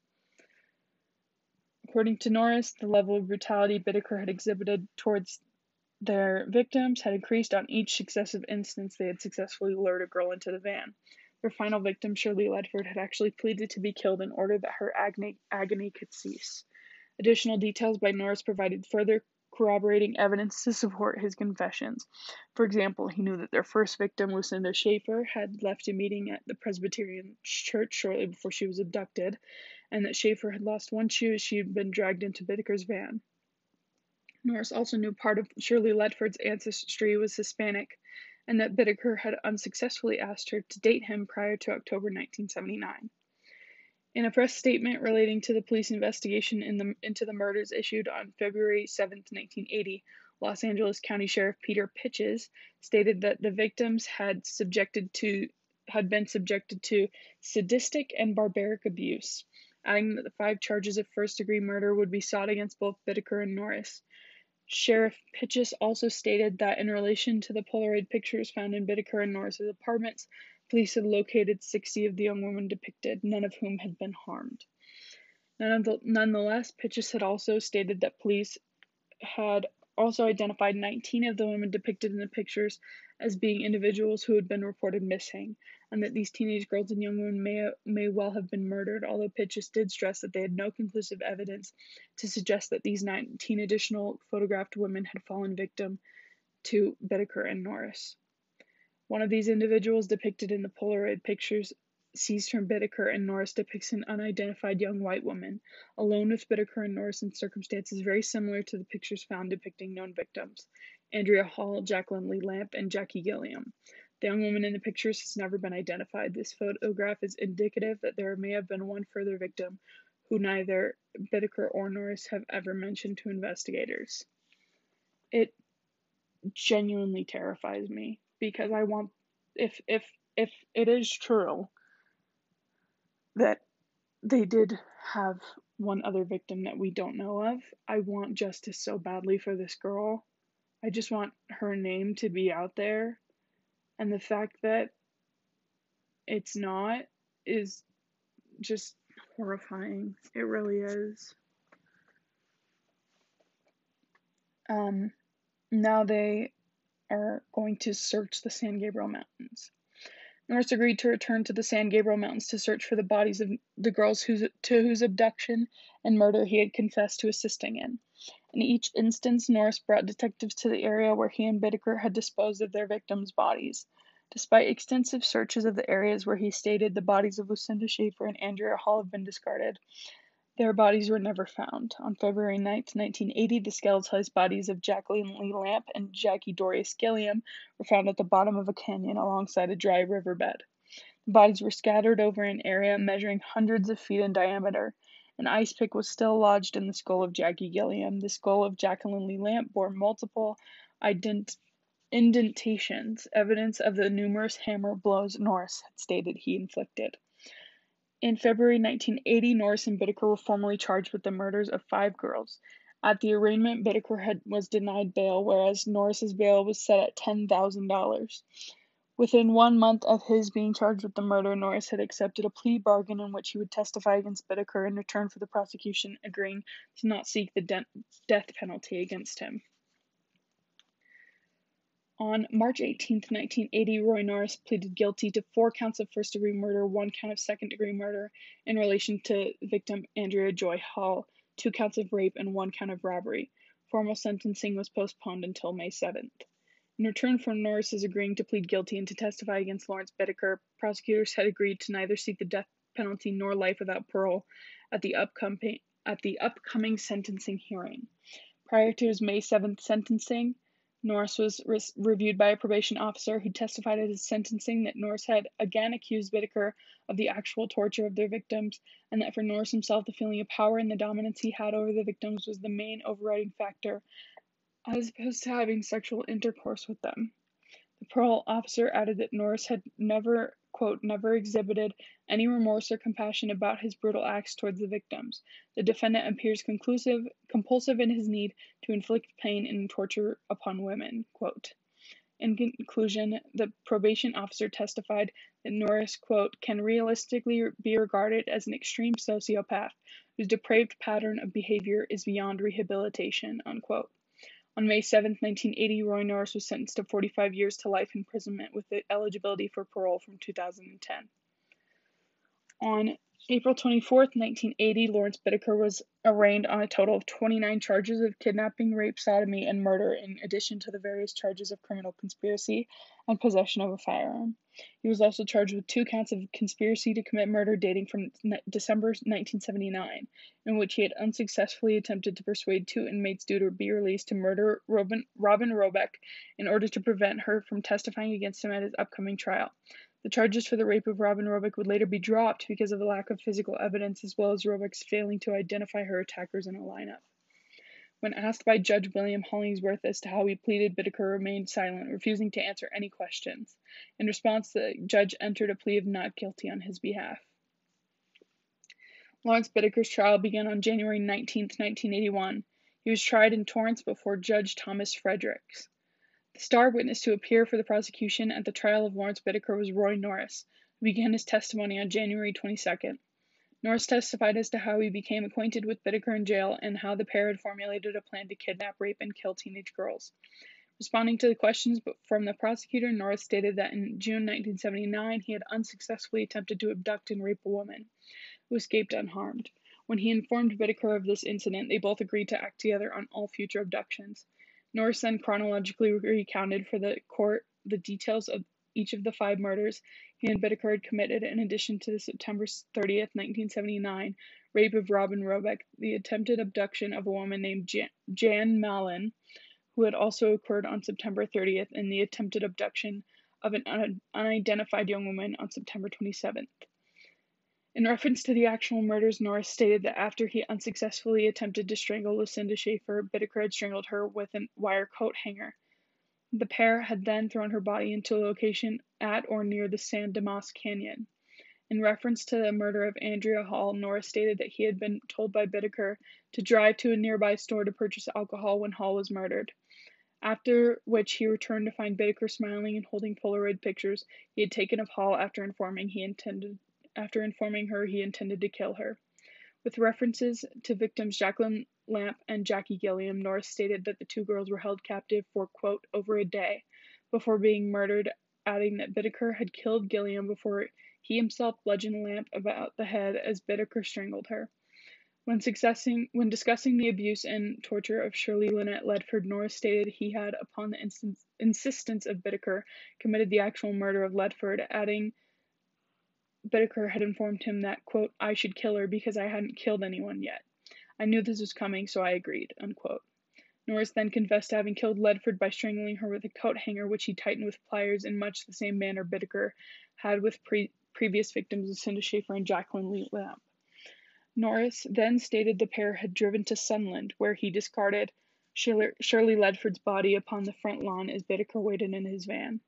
According to Norris, the level of brutality Bittaker had exhibited towards their victims had increased on each successive instance they had successfully lured a girl into the van. Their final victim, Shirley Ledford, had actually pleaded to be killed in order that her agony could cease. Additional details by Norris provided further corroborating evidence to support his confessions. For example, he knew that their first victim, Lucinda Schaefer, had left a meeting at the Presbyterian Church shortly before she was abducted, and that Schaefer had lost one shoe as she had been dragged into Bittaker's van. Norris also knew part of Shirley Ledford's ancestry was Hispanic, and that Bittaker had unsuccessfully asked her to date him prior to October 1979. In a press statement relating to the police investigation into the murders issued on February 7, 1980, Los Angeles County Sheriff Peter Pitches stated that the victims had been subjected to sadistic and barbaric abuse, adding that the 5 charges of first-degree murder would be sought against both Bittaker and Norris. Sheriff Pitches also stated that in relation to the Polaroid pictures found in Bittaker and Norris's apartments, police had located 60 of the young women depicted, none of whom had been harmed. Nonetheless, Pitches had also stated that police had also identified 19 of the women depicted in the pictures as being individuals who had been reported missing, and that these teenage girls and young women may well have been murdered, although Pitches did stress that they had no conclusive evidence to suggest that these 19 additional photographed women had fallen victim to Bittaker and Norris. One of these individuals depicted in the Polaroid pictures seized from Bittaker and Norris depicts an unidentified young white woman, alone with Bittaker and Norris in circumstances very similar to the pictures found depicting known victims, Andrea Hall, Jacqueline Lee Lamp, and Jackie Gilliam. The young woman in the pictures has never been identified. This photograph is indicative that there may have been one further victim who neither Bittaker or Norris have ever mentioned to investigators. It genuinely terrifies me because I want, if it is true that they did have one other victim that we don't know of, I want justice so badly for this girl. I just want her name to be out there, and the fact that it's not is just horrifying. It really is. Now they are going to search the San Gabriel Mountains. Norris agreed to return to the San Gabriel Mountains to search for the bodies of the girls to whose abduction and murder he had confessed to assisting in. In each instance, Norris brought detectives to the area where he and Bittaker had disposed of their victims' bodies. Despite extensive searches of the areas where he stated the bodies of Lucinda Schaefer and Andrea Hall have been discarded, their bodies were never found. On February 9, 1980, the skeletonized bodies of Jacqueline Lee Lamp and Jackie Dorius Gilliam were found at the bottom of a canyon alongside a dry riverbed. The bodies were scattered over an area measuring hundreds of feet in diameter. An ice pick was still lodged in the skull of Jackie Gilliam. The skull of Jacqueline Lee Lamp bore multiple indentations, evidence of the numerous hammer blows Norris had stated he inflicted. In February 1980, Norris and Bittaker were formally charged with the murders of 5 girls. At the arraignment, Bittaker was denied bail, whereas Norris's bail was set at $10,000. Within 1 month of his being charged with the murder, Norris had accepted a plea bargain in which he would testify against Bittaker in return for the prosecution agreeing to not seek the death penalty against him. On March 18, 1980, Roy Norris pleaded guilty to 4 counts of first-degree murder, 1 count of second-degree murder in relation to victim Andrea Joy Hall, 2 counts of rape, and 1 count of robbery. Formal sentencing was postponed until May 7th. In return for Norris's agreeing to plead guilty and to testify against Lawrence Bittaker, prosecutors had agreed to neither seek the death penalty nor life without parole at the upcoming sentencing hearing. Prior to his May 7th sentencing, Norris was reviewed by a probation officer who testified at his sentencing that Norris had again accused Bittaker of the actual torture of their victims, and that for Norris himself the feeling of power and the dominance he had over the victims was the main overriding factor, as opposed to having sexual intercourse with them. The parole officer added that Norris had never, quote, never exhibited any remorse or compassion about his brutal acts towards the victims. The defendant appears compulsive in his need to inflict pain and torture upon women, quote. In conclusion, the probation officer testified that Norris, quote, can realistically be regarded as an extreme sociopath whose depraved pattern of behavior is beyond rehabilitation, unquote. On May 7, 1980, Roy Norris was sentenced to 45 years to life imprisonment with the eligibility for parole from 2010. On April 24, 1980, Lawrence Bittaker was arraigned on a total of 29 charges of kidnapping, rape, sodomy, and murder, in addition to the various charges of criminal conspiracy and possession of a firearm. He was also charged with 2 counts of conspiracy to commit murder dating from December 1979, in which he had unsuccessfully attempted to persuade 2 inmates due to be released to murder Robin Robeck in order to prevent her from testifying against him at his upcoming trial. The charges for the rape of Robin Robeck would later be dropped because of the lack of physical evidence, as well as Robeck's failing to identify her attackers in a lineup. When asked by Judge William Hollingsworth as to how he pleaded, Bittaker remained silent, refusing to answer any questions. In response, the judge entered a plea of not guilty on his behalf. Lawrence Bittaker's trial began on January 19, 1981. He was tried in Torrance before Judge Thomas Fredericks. The star witness to appear for the prosecution at the trial of Lawrence Bittaker was Roy Norris, who began his testimony on January 22nd. Norris testified as to how he became acquainted with Bittaker in jail and how the pair had formulated a plan to kidnap, rape, and kill teenage girls. Responding to the questions from the prosecutor, Norris stated that in June 1979 he had unsuccessfully attempted to abduct and rape a woman, who escaped unharmed. When he informed Bittaker of this incident, they both agreed to act together on all future abductions. Norris then chronologically recounted for the court the details of each of the 5 murders he and Bittaker had committed, in addition to the September 30th, 1979 rape of Robin Robeck, the attempted abduction of a woman named Jan Mallon, who had also occurred on September 30th, and the attempted abduction of an unidentified young woman on September 27th. In reference to the actual murders, Norris stated that after he unsuccessfully attempted to strangle Lucinda Schaefer, Bittaker had strangled her with a wire coat hanger. The pair had then thrown her body into a location at or near the San Dimas Canyon. In reference to the murder of Andrea Hall, Norris stated that he had been told by Bittaker to drive to a nearby store to purchase alcohol when Hall was murdered, after which he returned to find Bittaker smiling and holding Polaroid pictures he had taken of Hall after informing her he intended to kill her. With references to victims Jacqueline Lamp and Jackie Gilliam, Norris stated that the 2 girls were held captive for, quote, over a day before being murdered, adding that Bittaker had killed Gilliam before he himself bludgeoned Lamp about the head as Bittaker strangled her. When discussing the abuse and torture of Shirley Lynette Ledford, Norris stated he had, upon the insistence of Bittaker, committed the actual murder of Ledford, adding Bittaker had informed him that, quote, I should kill her because I hadn't killed anyone yet. I knew this was coming, so I agreed, unquote. Norris then confessed to having killed Ledford by strangling her with a coat hanger, which he tightened with pliers in much the same manner Bittaker had with previous victims Lucinda Schaefer and Jacqueline Lee Lamp. Norris then stated the pair had driven to Sunland, where he discarded Shirley Ledford's body upon the front lawn as Bittaker waited in his van.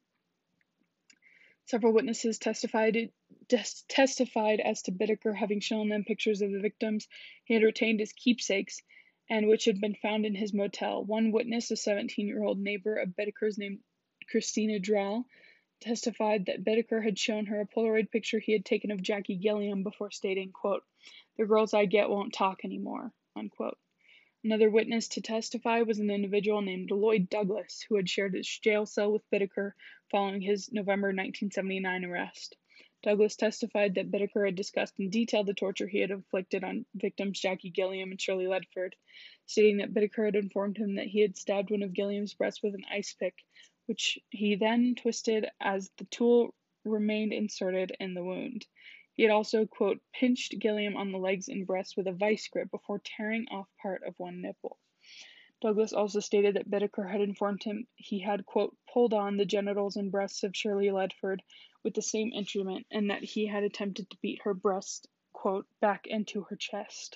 Several witnesses testified as to Bittaker having shown them pictures of the victims he had retained as keepsakes and which had been found in his motel. One witness, a 17-year-old neighbor of Bittaker's named Christina Drall, testified that Bittaker had shown her a Polaroid picture he had taken of Jackie Gilliam before stating, quote, the girls I get won't talk anymore, unquote. Another witness to testify was an individual named Lloyd Douglas, who had shared his jail cell with Bittaker following his November 1979 arrest. Douglas testified that Bittaker had discussed in detail the torture he had inflicted on victims Jackie Gilliam and Shirley Ledford, stating that Bittaker had informed him that he had stabbed one of Gilliam's breasts with an ice pick, which he then twisted as the tool remained inserted in the wound. He had also, quote, pinched Gilliam on the legs and breast with a vice grip before tearing off part of one nipple. Douglas also stated that Bittaker had informed him he had, quote, pulled on the genitals and breasts of Shirley Ledford with the same instrument, and that he had attempted to beat her breast, quote, back into her chest.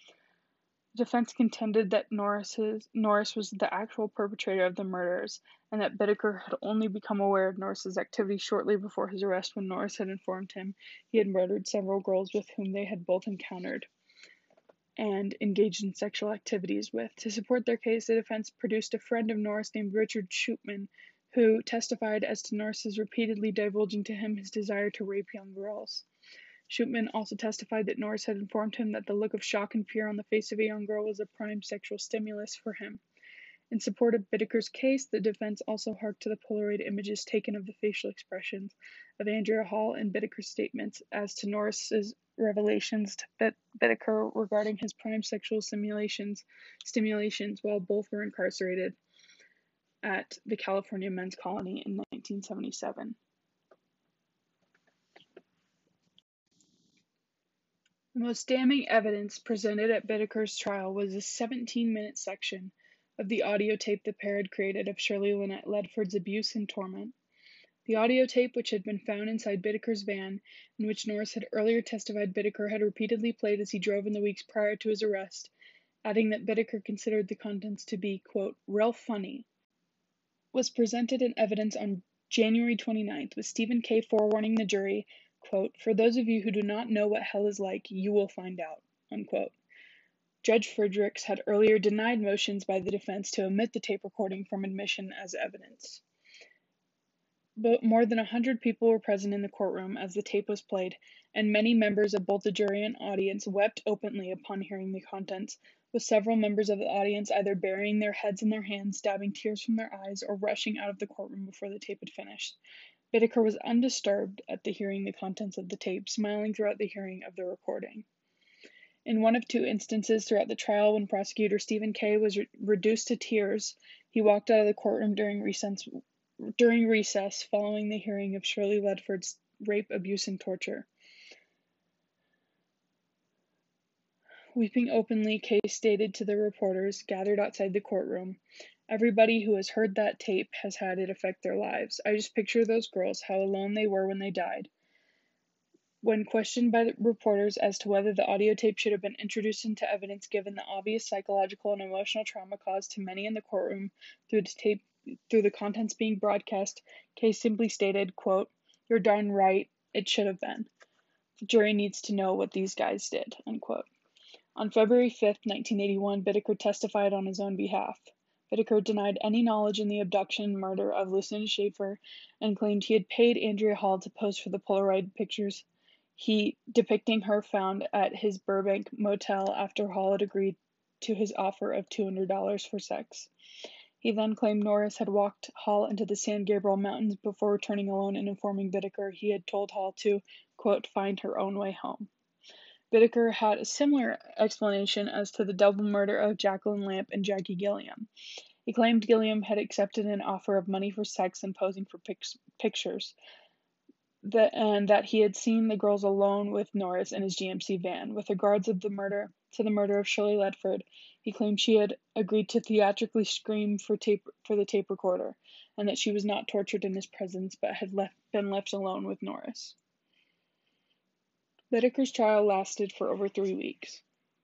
The defense contended that Norris was the actual perpetrator of the murders, and that Bittaker had only become aware of Norris's activity shortly before his arrest when Norris had informed him he had murdered several girls with whom they had both encountered and engaged in sexual activities with. To support their case, the defense produced a friend of Norris named Richard Schupman, who testified as to Norris's repeatedly divulging to him his desire to rape young girls. Schupman also testified that Norris had informed him that the look of shock and fear on the face of a young girl was a prime sexual stimulus for him. In support of Bittaker's case, the defense also harked to the Polaroid images taken of the facial expressions of Andrea Hall and Bittaker's statements as to Norris's revelations to Bittaker regarding his prime sexual stimulations while both were incarcerated at the California Men's Colony in 1977. The most damning evidence presented at Bittaker's trial was a 17-minute section of the audio tape the pair had created of Shirley Lynette Ledford's abuse and torment. The audio tape, which had been found inside Bittaker's van, and which Norris had earlier testified Bittaker had repeatedly played as he drove in the weeks prior to his arrest, adding that Bittaker considered the contents to be, quote, real funny, was presented in evidence on January 29th, with Stephen K. forewarning the jury, quote, for those of you who do not know what hell is like, you will find out, unquote. Judge Fredericks had earlier denied motions by the defense to omit the tape recording from admission as evidence. But more than 100 people were present in the courtroom as the tape was played, and many members of both the jury and audience wept openly upon hearing the contents, with several members of the audience either burying their heads in their hands, dabbing tears from their eyes, or rushing out of the courtroom before the tape had finished. Bittaker was undisturbed at the hearing the contents of the tape, smiling throughout the hearing of the recording. In one of 2 instances throughout the trial when prosecutor Stephen K. was reduced to tears, he walked out of the courtroom during recess during recess following the hearing of Shirley Ledford's rape, abuse, and torture. Weeping openly, Kay stated to the reporters gathered outside the courtroom, "Everybody who has heard that tape has had it affect their lives. I just picture those girls, how alone they were when they died." When questioned by the reporters as to whether the audio tape should have been introduced into evidence given the obvious psychological and emotional trauma caused to many in the courtroom through the contents being broadcast, Kay simply stated, quote, "You're darn right, it should have been. The jury needs to know what these guys did," unquote. On February 5, 1981, Bittaker testified on his own behalf. Bittaker denied any knowledge in the abduction and murder of Lucinda Schaefer and claimed he had paid Andrea Hall to pose for the Polaroid pictures depicting her found at his Burbank motel after Hall had agreed to his offer of $200 for sex. He then claimed Norris had walked Hall into the San Gabriel Mountains before returning alone and informing Bittaker he had told Hall to, quote, "find her own way home." Bittaker had a similar explanation as to the double murder of Jacqueline Lamp and Jackie Gilliam. He claimed Gilliam had accepted an offer of money for sex and posing for pictures, and that he had seen the girls alone with Norris in his GMC van. With regards to the murder of Shirley Ledford, he claimed she had agreed to theatrically scream for the tape recorder, and that she was not tortured in his presence but had been left alone with Norris. Bittaker's trial lasted for over 3 weeks.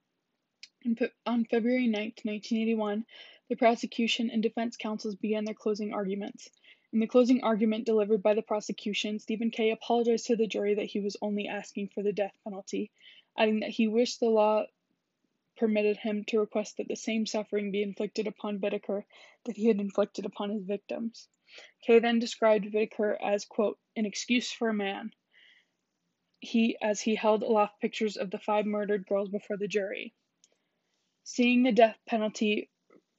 On February 9, 1981, the prosecution and defense counsels began their closing arguments. In the closing argument delivered by the prosecution, Stephen Kay apologized to the jury that he was only asking for the death penalty, adding that he wished the law permitted him to request that the same suffering be inflicted upon Bittaker that he had inflicted upon his victims. Kay then described Bittaker as, quote, "an excuse for a man," as he held aloft pictures of the 5 murdered girls before the jury. Seeking the death penalty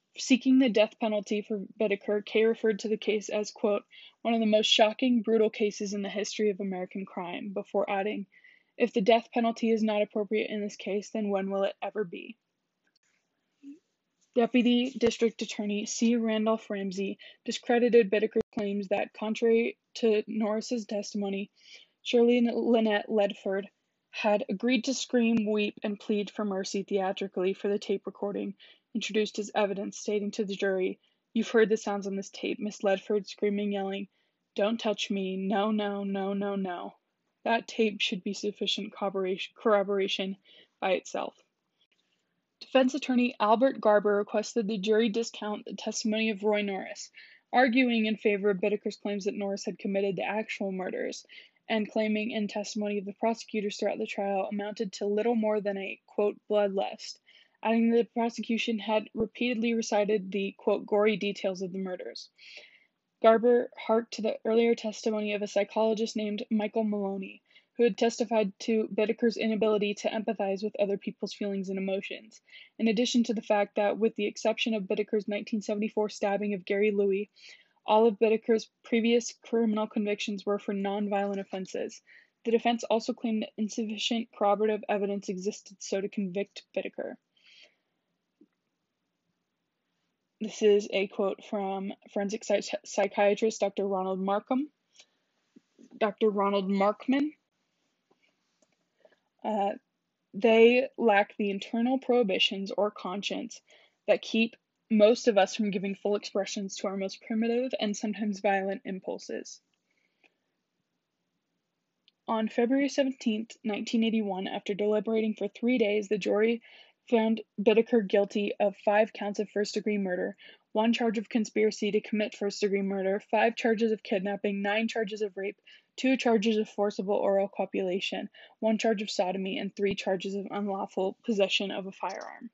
for Bittaker, Kay referred to the case as, quote, "one of the most shocking, brutal cases in the history of American crime," before adding, "if the death penalty is not appropriate in this case, then when will it ever be?" Deputy District Attorney C. Randolph Ramsey discredited Bittaker's claims that, contrary to Norris's testimony, Shirley Lynette Ledford had agreed to scream, weep, and plead for mercy theatrically for the tape recording introduced as evidence, stating to the jury, "You've heard the sounds on this tape, Miss Ledford screaming, yelling, 'Don't touch me, no, no, no, no, no.' That tape should be sufficient corroboration by itself." Defense attorney Albert Garber requested the jury discount the testimony of Roy Norris, arguing in favor of Bittaker's claims that Norris had committed the actual murders, and claiming in testimony of the prosecutors throughout the trial amounted to little more than a, quote, "bloodlust," adding that the prosecution had repeatedly recited the, quote, "gory details of the murders." Garber harked to the earlier testimony of a psychologist named Michael Maloney, who had testified to Bittaker's inability to empathize with other people's feelings and emotions, in addition to the fact that, with the exception of Bittaker's 1974 stabbing of Gary Louie, all of Bittaker's previous criminal convictions were for non-violent offenses. The defense also claimed that insufficient corroborative evidence existed so to convict Bittaker. This is a quote from forensic psychiatrist Dr. Ronald Markman. They lack the internal prohibitions or conscience that keep most of us from giving full expressions to our most primitive and sometimes violent impulses. On February 17, 1981, after deliberating for 3 days, the jury found Bittaker guilty of 5 counts of first-degree murder, 1 charge of conspiracy to commit first-degree murder, 5 charges of kidnapping, 9 charges of rape, 2 charges of forcible oral copulation, 1 charge of sodomy, and 3 charges of unlawful possession of a firearm.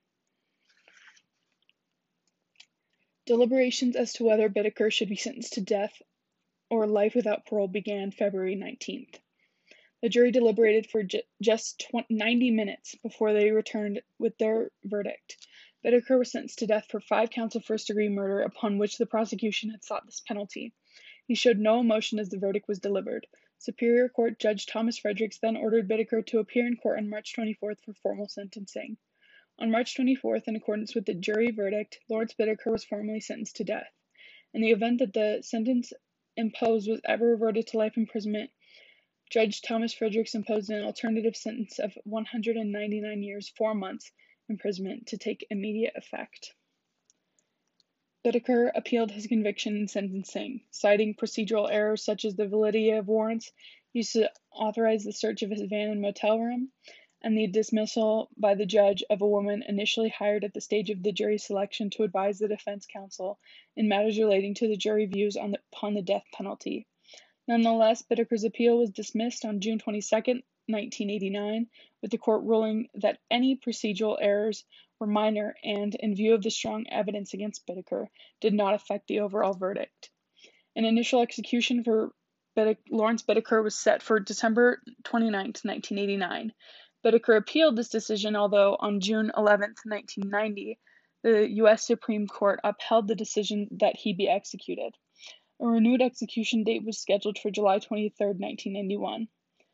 Deliberations as to whether Bittaker should be sentenced to death or life without parole began February 19th. The jury deliberated for just 90 minutes before they returned with their verdict. Bittaker was sentenced to death for 5 counts of first-degree murder upon which the prosecution had sought this penalty. He showed no emotion as the verdict was delivered. Superior Court Judge Thomas Fredericks then ordered Bittaker to appear in court on March 24th for formal sentencing. On March 24th, in accordance with the jury verdict, Lawrence Bittaker was formally sentenced to death. In the event that the sentence imposed was ever reverted to life imprisonment, Judge Thomas Fredericks imposed an alternative sentence of 199 years, 4 months imprisonment to take immediate effect. Bittaker appealed his conviction and sentencing, citing procedural errors such as the validity of warrants used to authorize the search of his van and motel room, and the dismissal by the judge of a woman initially hired at the stage of the jury selection to advise the defense counsel in matters relating to the jury views upon the death penalty. Nonetheless, Bittaker's appeal was dismissed on June 22, 1989, with the court ruling that any procedural errors were minor and, in view of the strong evidence against Bittaker, did not affect the overall verdict. An initial execution for Lawrence Bittaker was set for December 29, 1989. Bittaker appealed this decision, although on June 11, 1990, the U.S. Supreme Court upheld the decision that he be executed. A renewed execution date was scheduled for July 23, 1991.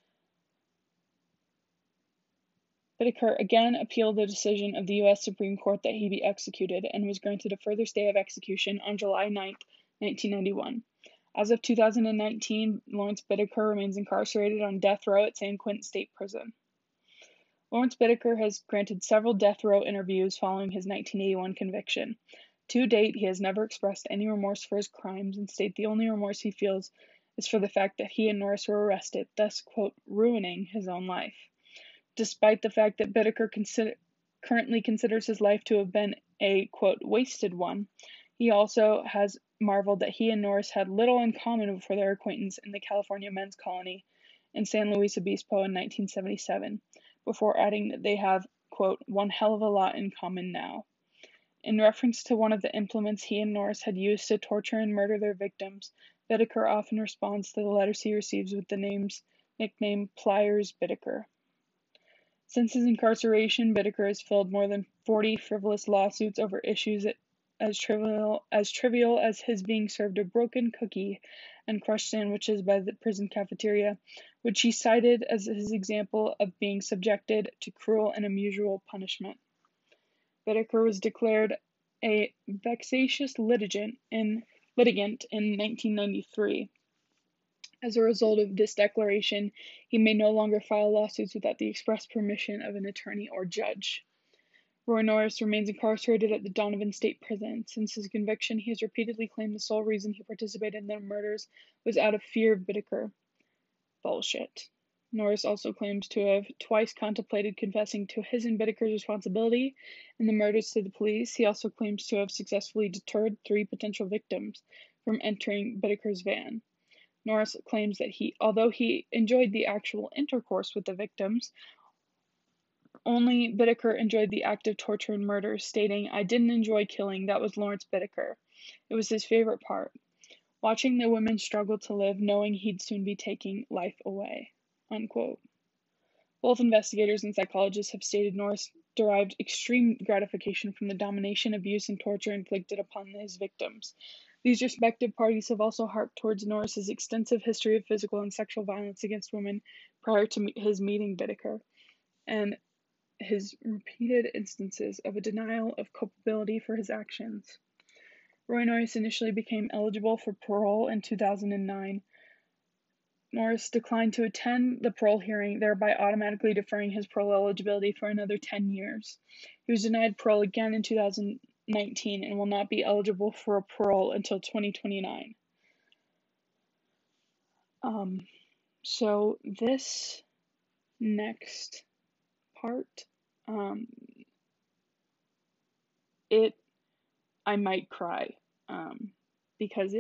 Bittaker again appealed the decision of the U.S. Supreme Court that he be executed and was granted a further stay of execution on July 9, 1991. As of 2019, Lawrence Bittaker remains incarcerated on death row at San Quentin State Prison. Lawrence Bittaker has granted several death row interviews following his 1981 conviction. To date, he has never expressed any remorse for his crimes and stated the only remorse he feels is for the fact that he and Norris were arrested, thus, quote, ruining his own life. Despite the fact that Bittaker currently considers his life to have been a, quote, wasted one, he also has marveled that he and Norris had little in common before their acquaintance in the California men's colony in San Luis Obispo in 1977, before adding that they have, quote, one hell of a lot in common now. In reference to one of the implements he and Norris had used to torture and murder their victims, Bittaker often responds to the letters he receives with the nickname Pliers Bittaker. Since his incarceration, Bittaker has filled more than 40 frivolous lawsuits over issues as trivial as his being served a broken cookie and crushed sandwiches by the prison cafeteria, which he cited as his example of being subjected to cruel and unusual punishment. Bittaker was declared a vexatious litigant in 1993. As a result of this declaration, he may no longer file lawsuits without the express permission of an attorney or judge. Roy Norris remains incarcerated at the Donovan State Prison. Since his conviction, he has repeatedly claimed the sole reason he participated in the murders was out of fear of Bittaker. Bullshit. Norris also claims to have twice contemplated confessing to his and Bittaker's responsibility in the murders to the police. He also claims to have successfully deterred 3 potential victims from entering Bittaker's van. Norris claims that although he enjoyed the actual intercourse with the victims, only Bittaker enjoyed the act of torture and murder, stating, "I didn't enjoy killing, that was Lawrence Bittaker. It was his favorite part. Watching the women struggle to live, knowing he'd soon be taking life away." Unquote. Both investigators and psychologists have stated Norris derived extreme gratification from the domination, abuse, and torture inflicted upon his victims. These respective parties have also harked towards Norris's extensive history of physical and sexual violence against women prior to his meeting Bittaker, and his repeated instances of a denial of culpability for his actions. Roy Norris initially became eligible for parole in 2009. Norris declined to attend the parole hearing, thereby automatically deferring his parole eligibility for another 10 years. He was denied parole again in 2019 and will not be eligible for a parole until 2029. So this next part, I might cry, because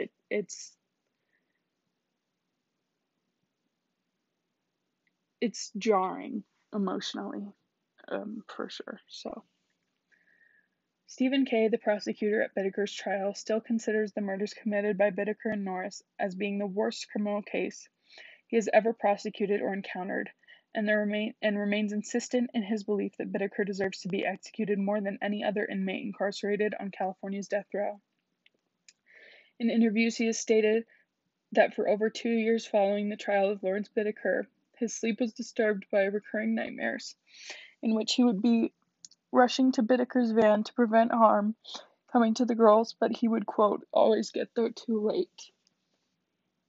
it's jarring emotionally, for sure. So, Stephen Kay, the prosecutor at Bittaker's trial, still considers the murders committed by Bittaker and Norris as being the worst criminal case he has ever prosecuted or encountered, and remains insistent in his belief that Bittaker deserves to be executed more than any other inmate incarcerated on California's death row. In interviews, he has stated that for over 2 years following the trial of Lawrence Bittaker, his sleep was disturbed by recurring nightmares, in which he would be rushing to Bittaker's van to prevent harm coming to the girls, but he would, quote, always get there too late.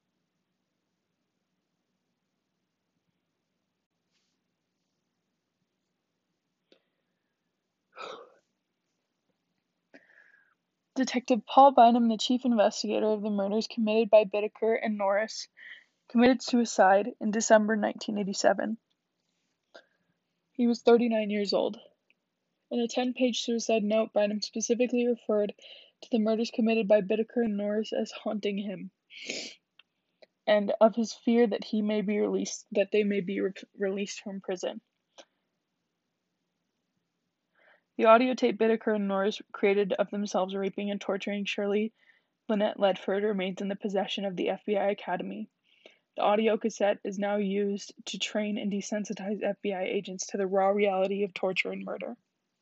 Detective Paul Bynum, the chief investigator of the murders committed by Bittaker and Norris, committed suicide in December 1987. He was 39 years old. In a 10-page suicide note, Bynum specifically referred to the murders committed by Bittaker and Norris as haunting him, and of his fear that they may be released from prison. The audio tape Bittaker and Norris created of themselves raping and torturing Shirley Lynette Ledford remains in the possession of the FBI Academy. The audio cassette is now used to train and desensitize FBI agents to the raw reality of torture and murder.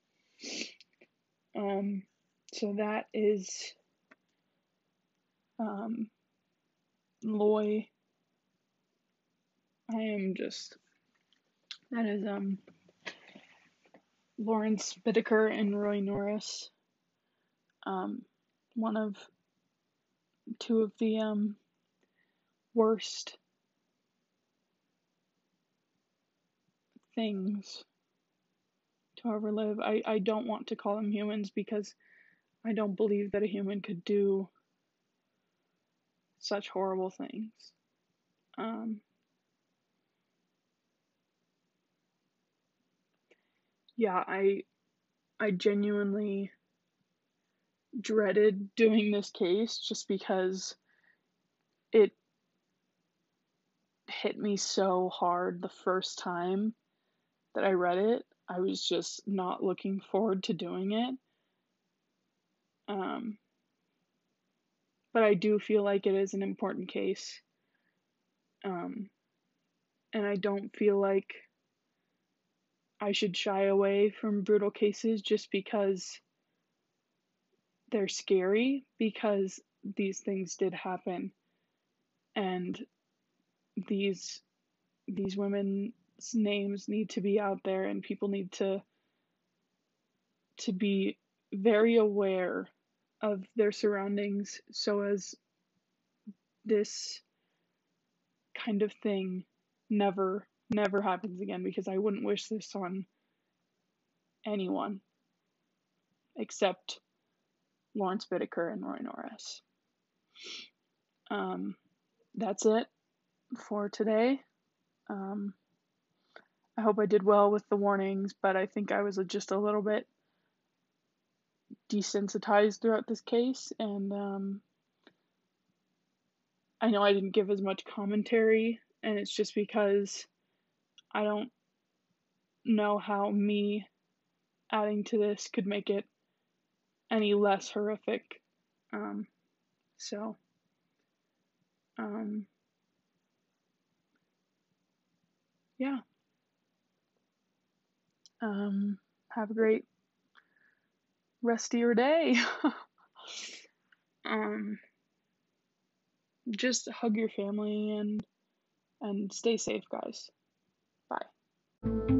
So that is Loy. That is Lawrence Bittaker and Roy Norris. One of two of the worst things to ever live. I don't want to call them humans because I don't believe that a human could do such horrible things. Yeah, I genuinely dreaded doing this case just because it hit me so hard the first time that I read it. I was just not looking forward to doing it. But I do feel like it is an important case. And I don't feel like I should shy away from brutal cases just because they're scary, because these things did happen. And these women's names need to be out there, and people need to be very aware of their surroundings so as this kind of thing never happens again, because I wouldn't wish this on anyone except Lawrence Bittaker and Roy Norris. That's it for today. I hope I did well with the warnings, but I think I was just a little bit desensitized throughout this case, and I know I didn't give as much commentary, and it's just because I don't know how me adding to this could make it any less horrific. Yeah. Have a great rest of your day. Just hug your family and stay safe, guys. Bye.